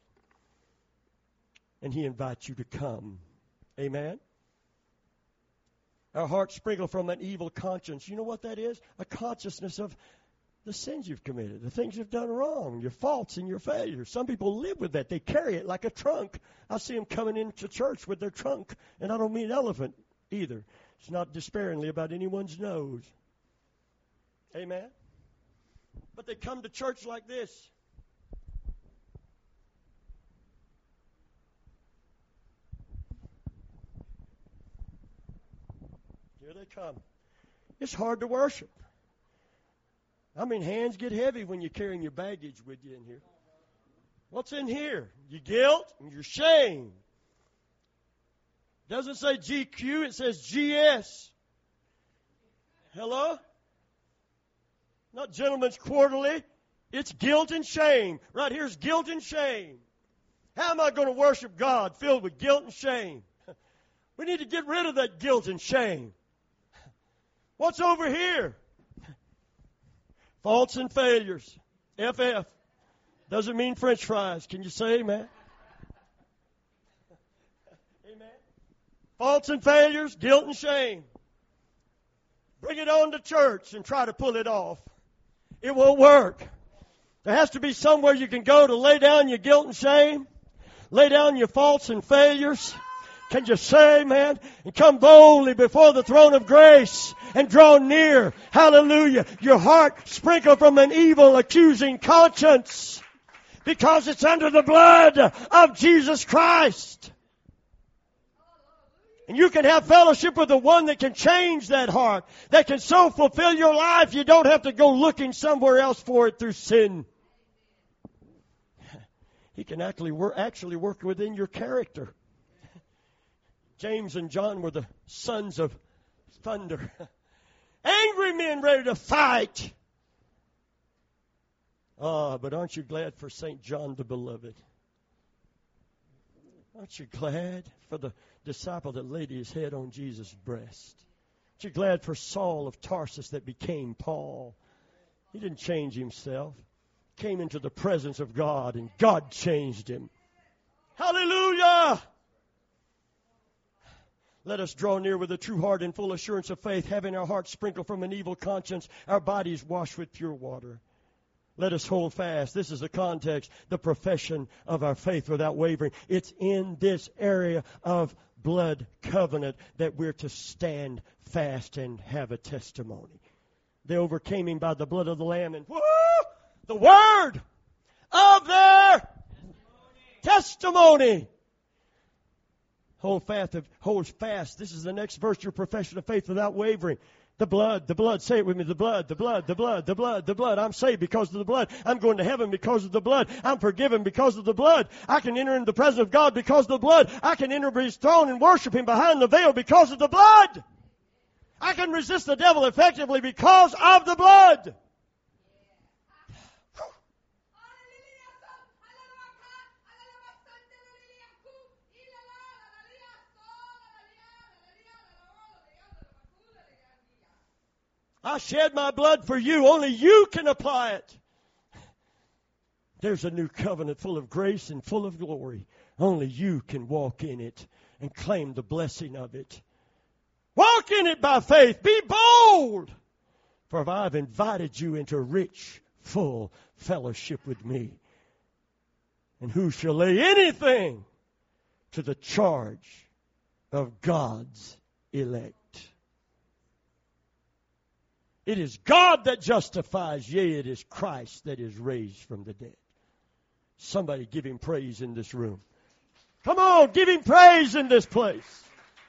And He invites you to come. Amen? Our hearts sprinkled from an evil conscience. You know what that is? A consciousness of the sins you've committed, the things you've done wrong, your faults and your failures. Some people live with that. They carry it like a trunk. I see them coming into church with their trunk, and I don't mean elephant either. It's not despairingly about anyone's nose. Amen? But they come to church like this. Here they come. It's hard to worship. I mean, hands get heavy when you're carrying your baggage with you in here. What's in here? Your guilt and your shame. It doesn't say GQ, it says GS. Hello? Not Gentleman's Quarterly. It's guilt and shame. Right here's guilt and shame. How am I going to worship God filled with guilt and shame? We need to get rid of that guilt and shame. What's over here? Faults and failures. FF. Doesn't mean French fries. Can you say amen? Amen. Faults and failures, guilt and shame. Bring it on to church and try to pull it off. It won't work. There has to be somewhere you can go to lay down your guilt and shame. Lay down your faults and failures. Can you say amen? And come boldly before the throne of grace and draw near. Hallelujah. Your heart sprinkled from an evil, accusing conscience. Because it's under the blood of Jesus Christ. And you can have fellowship with the one that can change that heart. That can so fulfill your life you don't have to go looking somewhere else for it through sin. He can actually work within your character. James and John were the sons of thunder. Angry men ready to fight. But aren't you glad for St. John the Beloved? Aren't you glad for the disciple that laid his head on Jesus' breast? Aren't you glad for Saul of Tarsus that became Paul? He didn't change himself. He came into the presence of God and God changed him. Hallelujah! Let us draw near with a true heart and full assurance of faith, having our hearts sprinkled from an evil conscience, our bodies washed with pure water. Let us hold fast. This is the context, the profession of our faith without wavering. It's in this area of blood covenant that we're to stand fast and have a testimony. They overcame him by the blood of the Lamb and the word of their testimony. Hold fast. This is the next verse, your profession of faith without wavering. The blood, say it with me, the blood. I'm saved because of the blood. I'm going to heaven because of the blood. I'm forgiven because of the blood. I can enter into the presence of God because of the blood. I can enter His throne and worship Him behind the veil because of the blood. I can resist the devil effectively because of the blood. I shed my blood for you. Only you can apply it. There's a new covenant full of grace and full of glory. Only you can walk in it and claim the blessing of it. Walk in it by faith. Be bold. For I've invited you into rich, full fellowship with me. And who shall lay anything to the charge of God's elect? It is God that justifies, yea, it is Christ that is raised from the dead. Somebody give Him praise in this room. Come on, give Him praise in this place.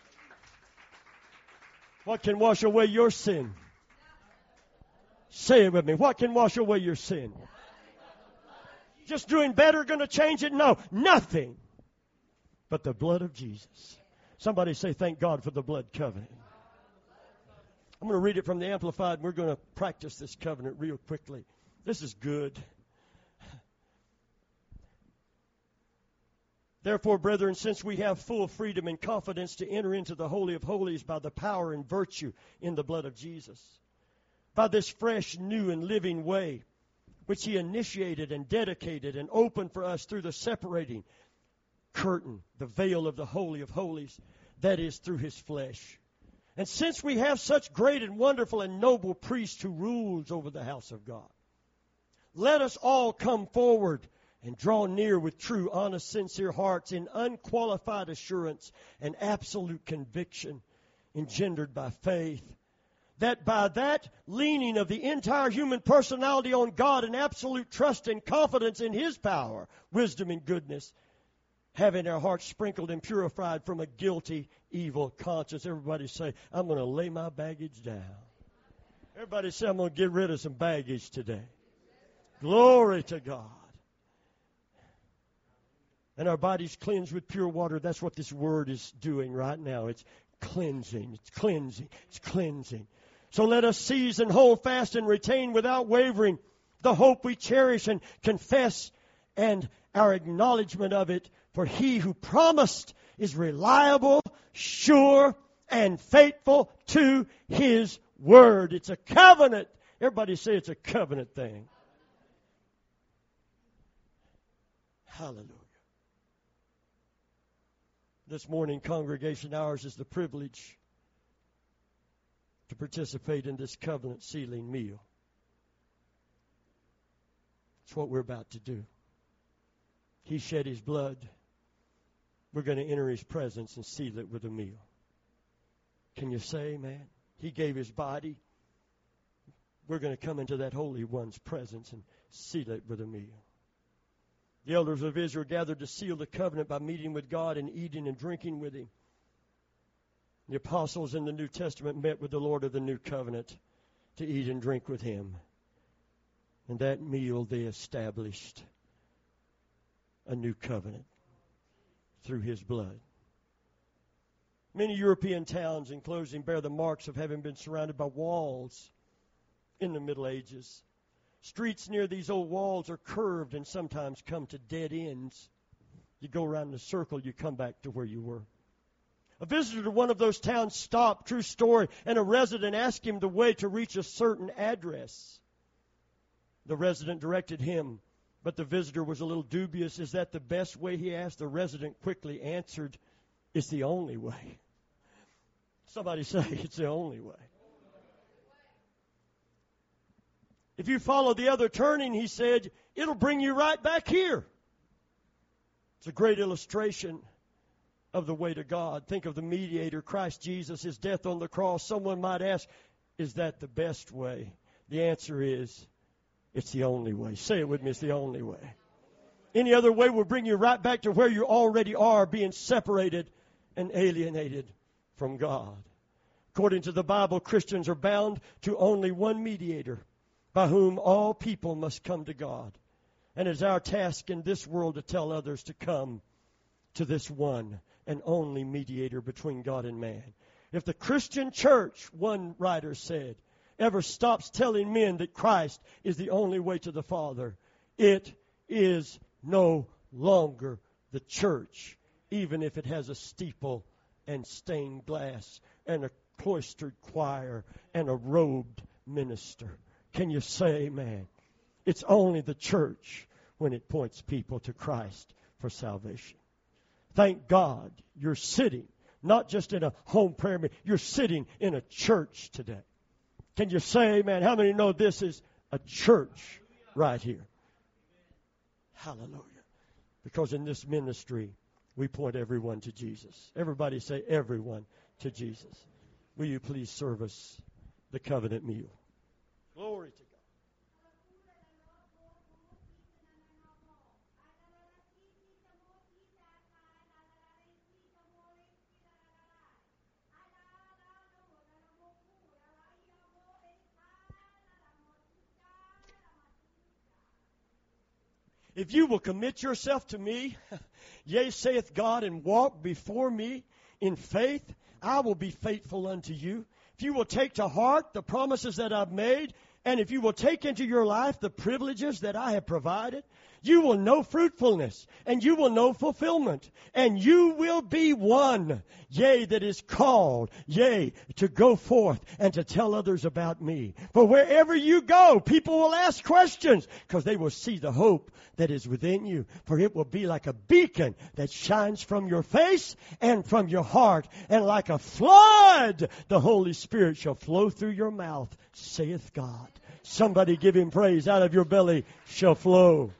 What can wash away your sin? Say it with me. What can wash away your sin? Just doing better going to change it? No, nothing but the blood of Jesus. Somebody say, thank God for the blood covenant. I'm going to read it from the Amplified, and we're going to practice this covenant real quickly. This is good. Therefore, brethren, since we have full freedom and confidence to enter into the Holy of Holies by the power and virtue in the blood of Jesus, by this fresh, new, and living way, which He initiated and dedicated and opened for us through the separating curtain, the veil of the Holy of Holies, that is through His flesh. And since we have such great and wonderful and noble priest who rules over the house of God, let us all come forward and draw near with true, honest, sincere hearts in unqualified assurance and absolute conviction engendered by faith, that by that leaning of the entire human personality on God and absolute trust and confidence in His power, wisdom, and goodness, having our hearts sprinkled and purified from a guilty, evil conscience. Everybody say, I'm going to lay my baggage down. Everybody say, I'm going to get rid of some baggage today. Glory to God. And our bodies cleansed with pure water. That's what this word is doing right now. It's cleansing. It's cleansing. It's cleansing. So let us seize and hold fast and retain without wavering the hope we cherish and confess and our acknowledgement of it. For He who promised is reliable, sure, and faithful to His word. It's a covenant. Everybody say it's a covenant thing. Hallelujah. This morning, congregation, ours is the privilege to participate in this covenant sealing meal. It's what we're about to do. He shed His blood. We're going to enter His presence and seal it with a meal. Can you say amen? He gave His body. We're going to come into that Holy One's presence and seal it with a meal. The elders of Israel gathered to seal the covenant by meeting with God and eating and drinking with Him. The apostles in the New Testament met with the Lord of the New Covenant to eat and drink with Him. And that meal they established a new covenant through His blood. Many European towns, in closing, bear the marks of having been surrounded by walls in the Middle Ages. Streets near these old walls are curved and sometimes come to dead ends. You go around in a circle, you come back to where you were. A visitor to one of those towns stopped, true story, and a resident asked him the way to reach a certain address. The resident directed him, but the visitor was a little dubious. Is that the best way, he asked? The resident quickly answered, it's the only way. Somebody say, it's the only way. If you follow the other turning, he said, it'll bring you right back here. It's a great illustration of the way to God. Think of the mediator, Christ Jesus, His death on the cross. Someone might ask, is that the best way? The answer is, it's the only way. Say it with me, it's the only way. Any other way will bring you right back to where you already are, being separated and alienated from God. According to the Bible, Christians are bound to only one mediator, by whom all people must come to God. And it's our task in this world to tell others to come to this one and only mediator between God and man. If the Christian church, one writer said, ever stops telling men that Christ is the only way to the Father, it is no longer the church, even if it has a steeple and stained glass and a cloistered choir and a robed minister. Can you say amen? It's only the church when it points people to Christ for salvation. Thank God you're sitting, not just in a home prayer meeting, you're sitting in a church today. Can you say amen? How many know this is a church right here? Hallelujah. Because in this ministry, we point everyone to Jesus. Everybody say everyone to Jesus. Will you please serve us the covenant meal? Glory to God. If you will commit yourself to me, yea, saith God, and walk before me in faith, I will be faithful unto you. If you will take to heart the promises that I've made, and if you will take into your life the privileges that I have provided, You will know fruitfulness, and you will know fulfillment, and you will be one, yea, that is called, yea, to go forth and to tell others about me. For wherever you go, people will ask questions, because they will see the hope that is within you. For it will be like a beacon that shines from your face and from your heart, and like a flood, the Holy Spirit shall flow through your mouth, saith God. Somebody give Him praise. Out of your belly shall flow